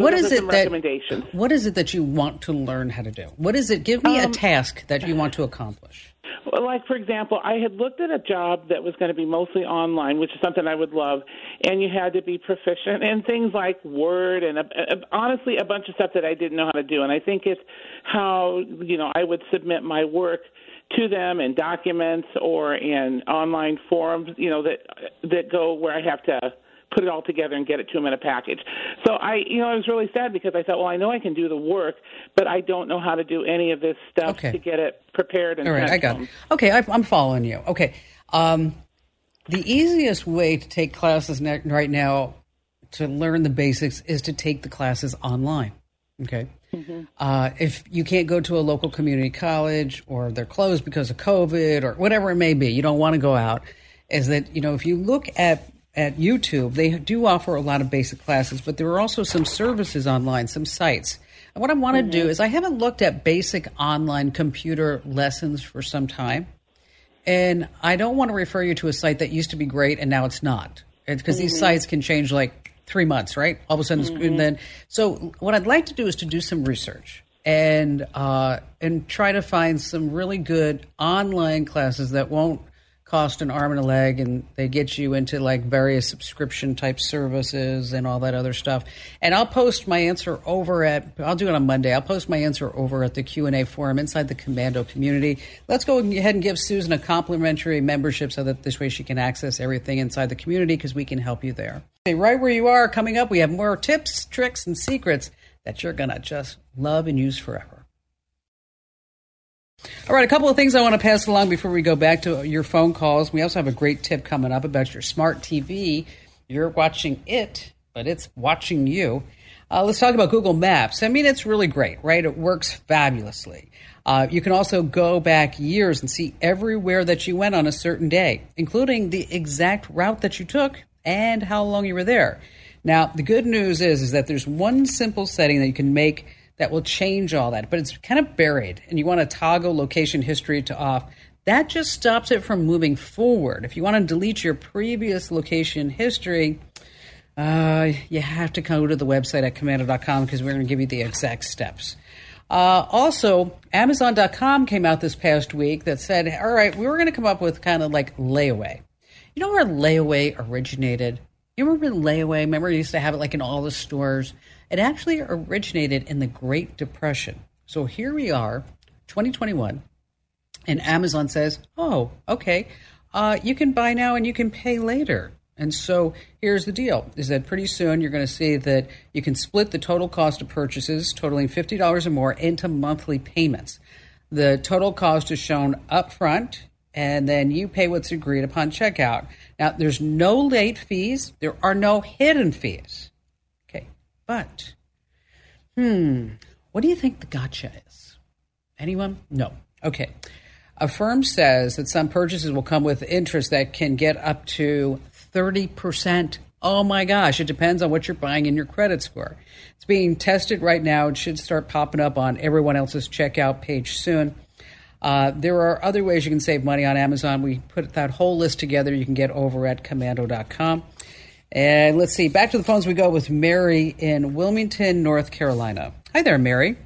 what is it that you want to learn how to do? What is it? Give me a task that you want to accomplish. Well, like, for example, I had looked at a job that was going to be mostly online, which is something I would love, and you had to be proficient in things like Word and, honestly, a bunch of stuff that I didn't know how to do. And I think it's how, I would submit my work to them in documents or in online forums, that go where I have to put it all together and get it to them in a package. So I was really sad because I thought, well, I know I can do the work, but I don't know how to do any of this stuff to get it prepared. And all right, I got it. Okay, I'm following you. Okay. The easiest way to take classes right now to learn the basics is to take the classes online. Okay. Mm-hmm. If you can't go to a local community college, or they're closed because of COVID or whatever it may be, you don't want to go out, is that, if you look at YouTube, they do offer a lot of basic classes, but there are also some services online, some sites. And what I want to do is, I haven't looked at basic online computer lessons for some time, and I don't want to refer you to a site that used to be great and now it's not, because these sites can change like 3 months, right? All of a sudden, and then so what I'd like to do is to do some research and try to find some really good online classes that won't cost an arm and a leg, and they get you into like various subscription type services and all that other stuff. And I'll post my answer I'll do it on Monday. I'll post my answer over at the Q&A forum inside the Komando community. Let's go ahead and give Susan a complimentary membership so that this way she can access everything inside the community, because we can help you there. Okay, right where you are, coming up, we have more tips, tricks, and secrets that you're going to just love and use forever. All right, a couple of things I want to pass along before we go back to your phone calls. We also have a great tip coming up about your smart TV. You're watching it, but it's watching you. Let's talk about Google Maps. I mean, it's really great, right? It works fabulously. You can also go back years and see everywhere that you went on a certain day, including the exact route that you took and how long you were there. Now, the good news is that there's one simple setting that you can make that will change all that. But it's kind of buried, and you want to toggle location history to off. That just stops it from moving forward. If you want to delete your previous location history, you have to go to the website at Komando.com because we're going to give you the exact steps. Also, Amazon.com came out this past week that said, all right, we were going to come up with kind of like layaway. You know where layaway originated? You remember layaway? Remember you used to have it like in all the stores? It actually originated in the Great Depression. So here we are, 2021, and Amazon says, oh, okay, you can buy now and you can pay later. And so here's the deal, is that pretty soon you're going to see that you can split the total cost of purchases totaling $50 or more into monthly payments. The total cost is shown up front, and then you pay what's agreed upon checkout. Now, there's no late fees. There are no hidden fees. Okay, but, what do you think the gotcha is? Anyone? No. Okay. A firm says that some purchases will come with interest that can get up to 30%. Oh my gosh, it depends on what you're buying in your credit score. It's being tested right now. It should start popping up on everyone else's checkout page soon. There are other ways you can save money on Amazon. We put that whole list together. You can get over at Komando.com. And let's see, back to the phones we go with Mary in Wilmington, North Carolina. Hi there, Mary.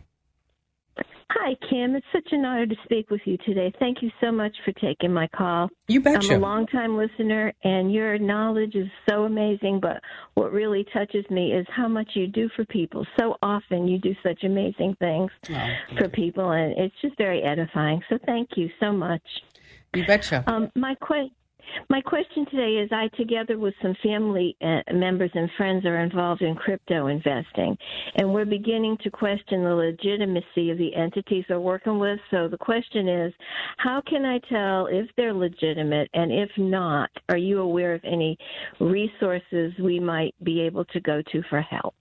Hi, Kim. It's such an honor to speak with you today. Thank you so much for taking my call. You betcha. I'm a longtime listener, and your knowledge is so amazing, but what really touches me is how much you do for people. So often you do such amazing things for people, and it's just very edifying. So thank you so much. You betcha. My question today is I, together with some family members and friends, are involved in crypto investing, and we're beginning to question the legitimacy of the entities they're working with. So the question is, how can I tell if they're legitimate, and if not, are you aware of any resources we might be able to go to for help?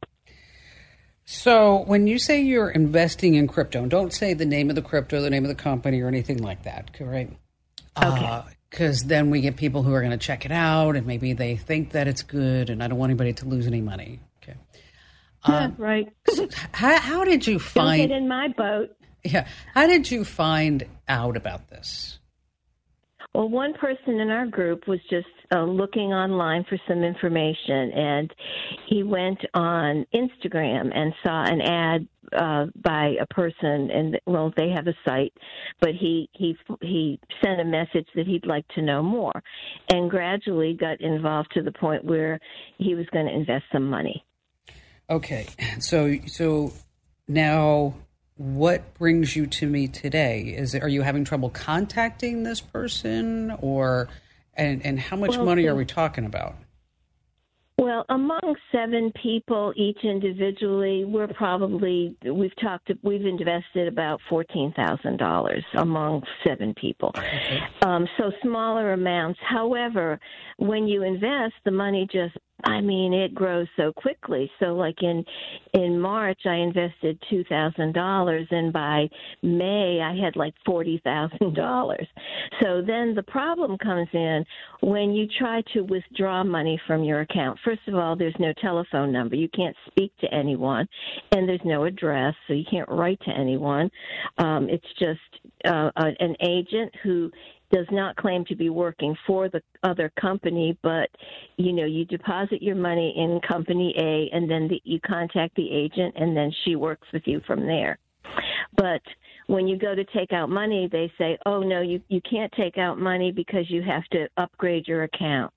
So when you say you're investing in crypto, don't say the name of the crypto, the name of the company, or anything like that, correct? Okay. Because then we get people who are going to check it out, and maybe they think that it's good, and I don't want anybody to lose any money. Okay. Right. So how did you find... Don't get in my boat. Yeah. How did you find out about this? Well, one person in our group was just looking online for some information, and he went on Instagram and saw an ad by a person, and well, they have a site, but he sent a message that he'd like to know more, and gradually got involved to the point where he was going to invest some money. Okay, so now, what brings you to me today? Are you having trouble contacting this person, or and how much money are we talking about? Well, among 7 people, each individually, we've invested about $14,000 among 7 people. Okay. So smaller amounts. However, when you invest, the money it grows so quickly. So like in March, I invested $2,000, and by May, I had like $40,000. So then the problem comes in when you try to withdraw money from your account. First of all, there's no telephone number. You can't speak to anyone, and there's no address, so you can't write to anyone. It's just an agent who does not claim to be working for the other company, but, you deposit your money in company A, and then you contact the agent, and then she works with you from there. But when you go to take out money, they say, oh, no, you can't take out money because you have to upgrade your account.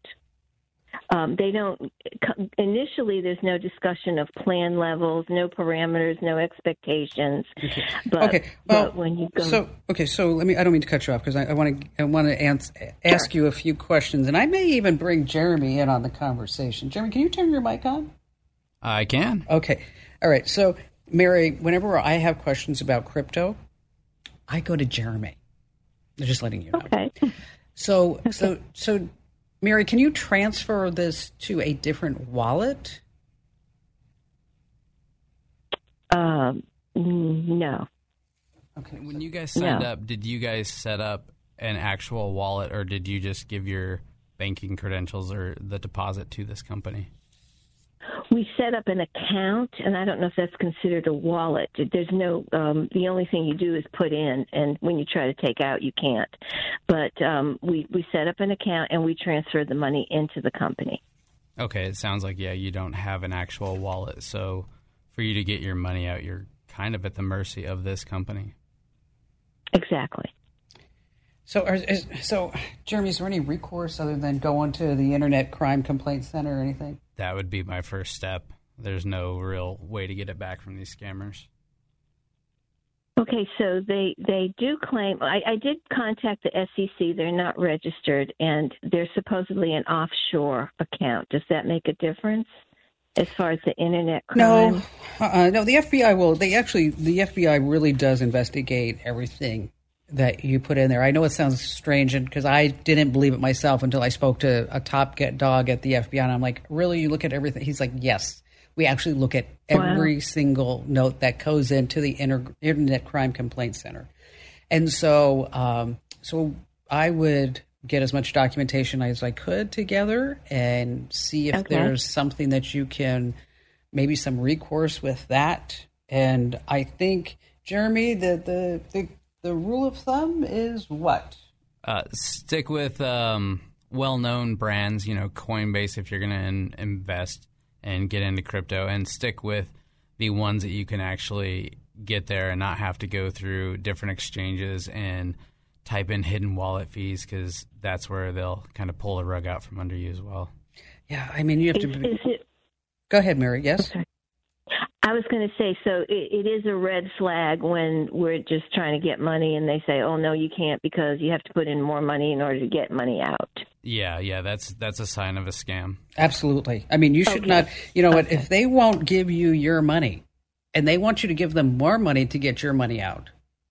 Initially, there's no discussion of plan levels, no parameters, no expectations. Okay. But when you go... So I don't mean to cut you off because I want to ask you a few questions, and I may even bring Jeremy in on the conversation. Jeremy, can you turn your mic on? I can. Okay. All right. So, Mary, whenever I have questions about crypto, I go to Jeremy. I'm just letting you know. Okay. So Mary, can you transfer this to a different wallet? No. Okay. When you guys signed up, did you guys set up an actual wallet, or did you just give your banking credentials or the deposit to this company? We set up an account, and I don't know if that's considered a wallet. There's no, the only thing you do is put in, and when you try to take out, you can't. But we set up an account, and we transfer the money into the company. Okay, it sounds like, you don't have an actual wallet. So for you to get your money out, you're kind of at the mercy of this company. Exactly. So, Jeremy, is there any recourse other than going to the Internet Crime Complaint Center or anything? That would be my first step. There's no real way to get it back from these scammers. Okay, so they do claim, I did contact the SEC. They're not registered, and they're supposedly an offshore account. Does that make a difference as far as the Internet crime? No, the FBI will. The FBI really does investigate everything that you put in there. I know it sounds strange, because I didn't believe it myself until I spoke to a top dog at the FBI, and I'm like, really? You look at everything? He's like, yes. We actually look at every single note that goes into the Internet Crime Complaint Center. And so I would get as much documentation as I could together and see if there's something that you can, maybe some recourse with that. And I think, Jeremy, the rule of thumb is what? Stick with well-known brands, Coinbase if you're going to invest and get into crypto, and stick with the ones that you can actually get there and not have to go through different exchanges and type in hidden wallet fees, because that's where they'll kind of pull the rug out from under you as well. Yeah, I mean, you have to... Go ahead, Mary. Yes? Okay. I was going to say, so it is a red flag when we're just trying to get money and they say, oh, no, you can't because you have to put in more money in order to get money out. Yeah, that's a sign of a scam. Absolutely. I mean, you should not, what, if they won't give you your money and they want you to give them more money to get your money out,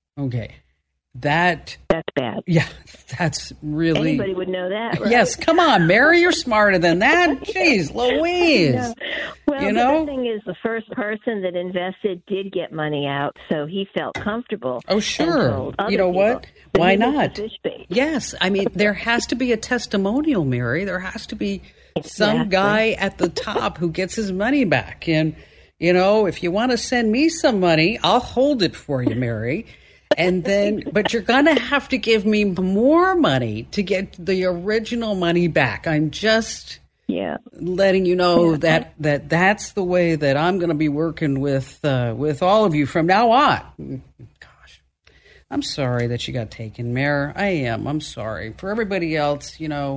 that's bad. Yeah, that's really... Anybody would know that, right? Yes, come on, Mary, you're smarter than that. Jeez, Louise. No. Well, the thing is, the first person that invested did get money out, so he felt comfortable. Oh, sure. You know what? Why not? Yes, I mean, there has to be a testimonial, Mary. There has to be some guy at the top who gets his money back. And, if you want to send me some money, I'll hold it for you, Mary. And then, but you're going to have to give me more money to get the original money back. I'm just letting you know that's the way that I'm going to be working with all of you from now on. Gosh, I'm sorry that you got taken, Mayor. I am. I'm sorry. For everybody else,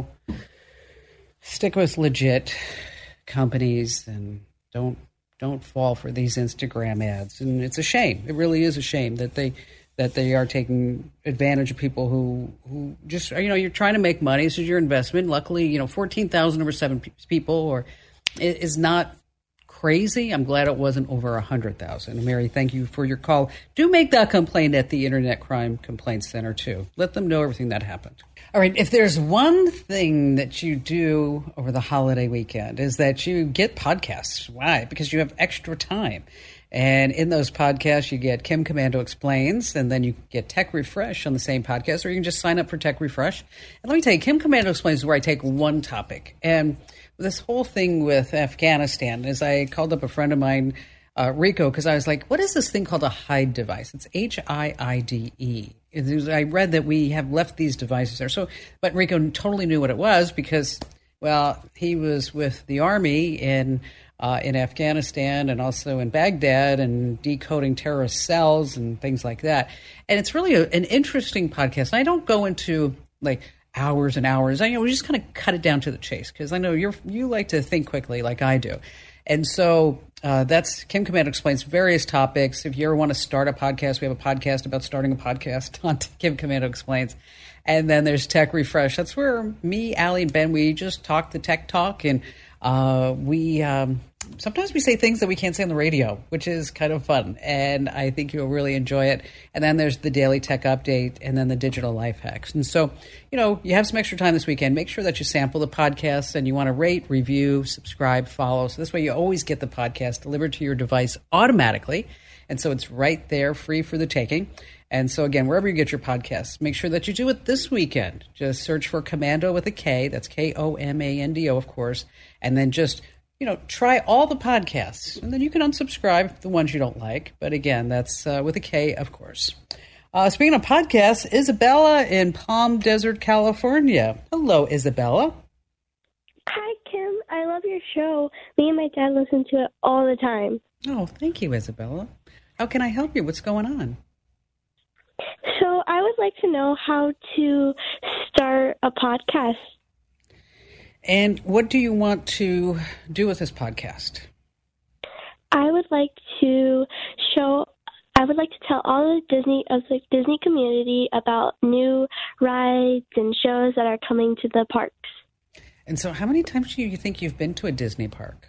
stick with legit companies and don't fall for these Instagram ads. And it's a shame. It really is a shame that they are taking advantage of people who just, you're trying to make money. This is your investment. Luckily, 14,000 over 7 people is not crazy. I'm glad it wasn't over 100,000. Mary, thank you for your call. Do make that complaint at the Internet Crime Complaint Center, too. Let them know everything that happened. All right, if there's one thing that you do over the holiday weekend is that you get podcasts. Why? Because you have extra time. And in those podcasts, you get Kim Komando Explains, and then you get Tech Refresh on the same podcast, or you can just sign up for Tech Refresh. And let me tell you, Kim Komando Explains is where I take one topic. And this whole thing with Afghanistan is I called up a friend of mine, Rico, because I was like, what is this thing called a HIDE device? It's HIIDE. I read that we have left these devices there. But Rico totally knew what it was because, he was with the Army in Afghanistan and also in Baghdad and decoding terrorist cells and things like that. And it's really an interesting podcast. And I don't go into hours and hours. We just kind of cut it down to the chase because I know you like to think quickly like I do. And so that's Kim Komando Explains various topics. If you ever want to start a podcast, we have a podcast about starting a podcast on Kim Komando Explains. And then there's Tech Refresh. That's where me, Allie, and Ben, we just talk the tech talk. And we sometimes we say things that we can't say on the radio, which is kind of fun. And I think you'll really enjoy it. And then there's the Daily Tech Update and then the Digital Life Hacks. And so, you have some extra time this weekend. Make sure that you sample the podcast and you want to rate, review, subscribe, follow. So this way you always get the podcast delivered to your device automatically. And so it's right there, free for the taking. And so, again, wherever you get your podcasts, make sure that you do it this weekend. Just search for Komando with a K. That's Komando, of course. And then just try all the podcasts, and then you can unsubscribe the ones you don't like. But again, that's with a K, of course. Speaking of podcasts, Isabella in Palm Desert, California. Hello, Isabella. Hi, Kim. I love your show. Me and my dad listen to it all the time. Oh, thank you, Isabella. How can I help you? What's going on? So I would like to know how to start a podcast. And what do you want to do with this podcast? I would like to tell all the Disney community about new rides and shows that are coming to the parks. And so how many times do you think you've been to a Disney park?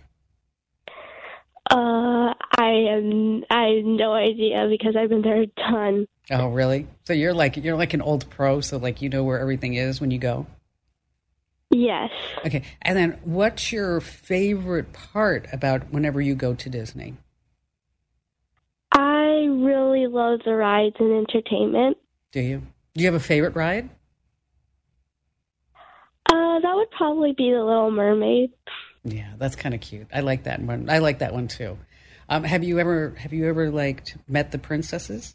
I have no idea because I've been there a ton. Oh, really? So you're like an old pro, so you know where everything is when you go? Yes. Okay. And then what's your favorite part about whenever you go to Disney? I really love the rides and entertainment. Do you? Do you have a favorite ride? That would probably be The Little Mermaid. Yeah, that's kind of cute. I like that one. I like that one too. Have you ever met the princesses?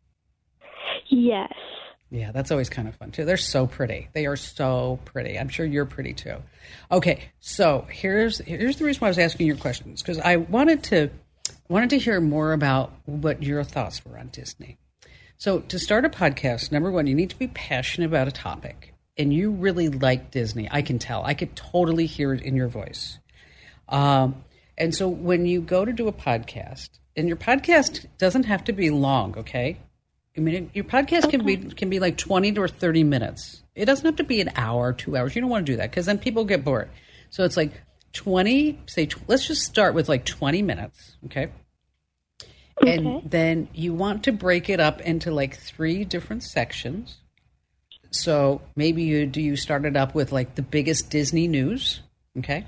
Yes. Yeah, that's always kind of fun too. They're so pretty. They are so pretty. I'm sure you're pretty too. Okay, so here's the reason why I was asking your questions, because I wanted to hear more about what your thoughts were on Disney. So to start a podcast, number one, you need to be passionate about a topic. And you really like Disney. I can tell. I could totally hear it in your voice. And so when you go to do a podcast, and your podcast doesn't have to be long, okay? I mean, your podcast can be like 20 or 30 minutes. It doesn't have to be an hour, 2 hours. You don't want to do that because then people get bored. So it's like 20, let's just start with like 20 minutes, okay? And then you want to break it up into like 3 different sections. So maybe you start it up with like the biggest Disney news, okay?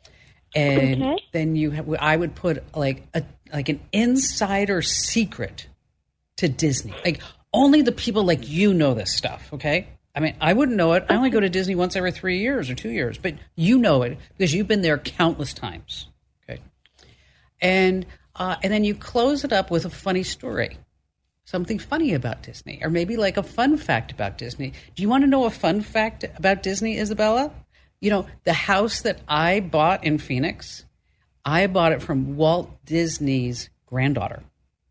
And then I would put like an insider secret to Disney. Like only the people like you know this stuff, okay? I mean, I wouldn't know it. I only go to Disney once every 3 years or 2 years, but you know it because you've been there countless times, okay? And then you close it up with a funny story. Something funny about Disney, or maybe like a fun fact about Disney. Do you want to know a fun fact about Disney, Isabella? You know, the house that I bought in Phoenix, I bought it from Walt Disney's granddaughter.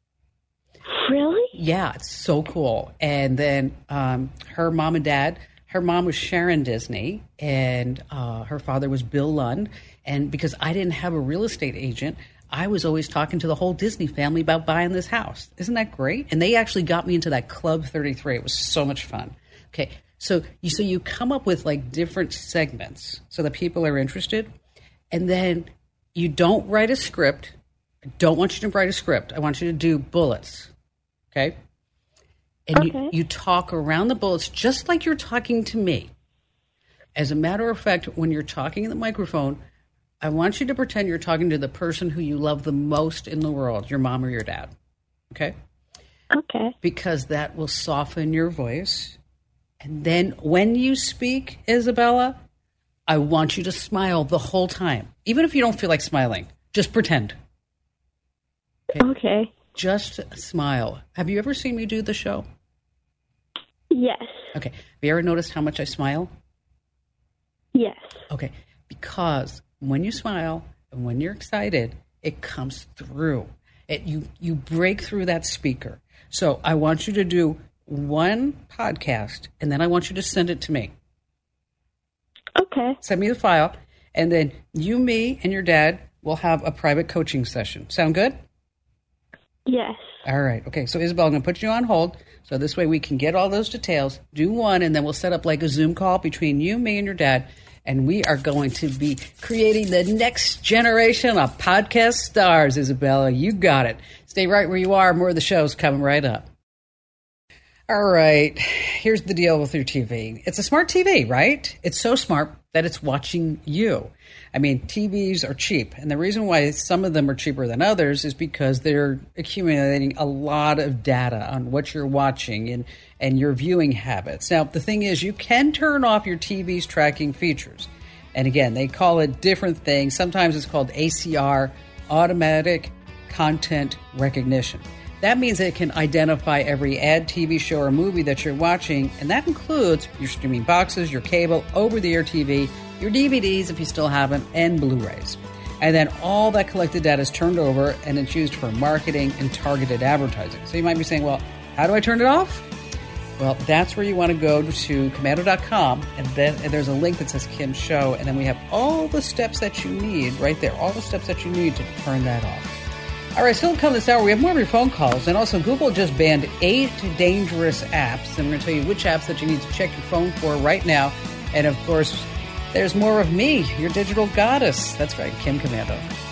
Really? Yeah, it's so cool. And then her mom and dad, her mom was Sharon Disney, and her father was Bill Lund. And because I didn't have a real estate agent, I was always talking to the whole Disney family about buying this house. Isn't that great? And they actually got me into that Club 33. It was so much fun. Okay, so you come up with like different segments so that people are interested. And then you don't write a script. I don't want you to write a script. I want you to do bullets. Okay? And you talk around the bullets just like you're talking to me. As a matter of fact, when you're talking in the microphone, I want you to pretend you're talking to the person who you love the most in the world, your mom or your dad. Okay? Okay. Because that will soften your voice. And then when you speak, Isabella, I want you to smile the whole time. Even if you don't feel like smiling, just pretend. Okay. Just smile. Have you ever seen me do the show? Yes. Okay. Have you ever noticed how much I smile? Yes. Okay. Because when you smile and when you're excited, it comes through. You break through that speaker. So I want you to do one podcast, and then I want you to send it to me. Okay. Send me the file, and then you, me, and your dad will have a private coaching session. Sound good? Yes. All right. Okay. So, Isabel, I'm going to put you on hold. So this way we can get all those details, do one, and then we'll set up like a Zoom call between you, me, and your dad. And we are going to be creating the next generation of podcast stars, Isabella. You got it. Stay right where you are. More of the show's coming right up. All right. Here's the deal with your TV. It's a smart TV, right? It's so smart that it's watching you. I mean, TVs are cheap. And the reason why some of them are cheaper than others is because they're accumulating a lot of data on what you're watching and your viewing habits. Now, the thing is, you can turn off your TV's tracking features. And again, they call it different things. Sometimes it's called ACR, Automatic Content Recognition. That means it can identify every ad, TV show, or movie that you're watching, and that includes your streaming boxes, your cable, over-the-air TV, your DVDs if you still have them, and Blu-rays. And then all that collected data is turned over, and it's used for marketing and targeted advertising. So you might be saying, well, how do I turn it off? Well, that's where you want to go to Komando.com, and then there's a link that says Kim Show, and then we have all the steps that you need right there, all the steps that you need to turn that off. All right, still come this hour, we have more of your phone calls, and also Google just banned 8 dangerous apps, and we're going to tell you which apps that you need to check your phone for right now. And, of course, there's more of me, your digital goddess. That's right, Kim Komando.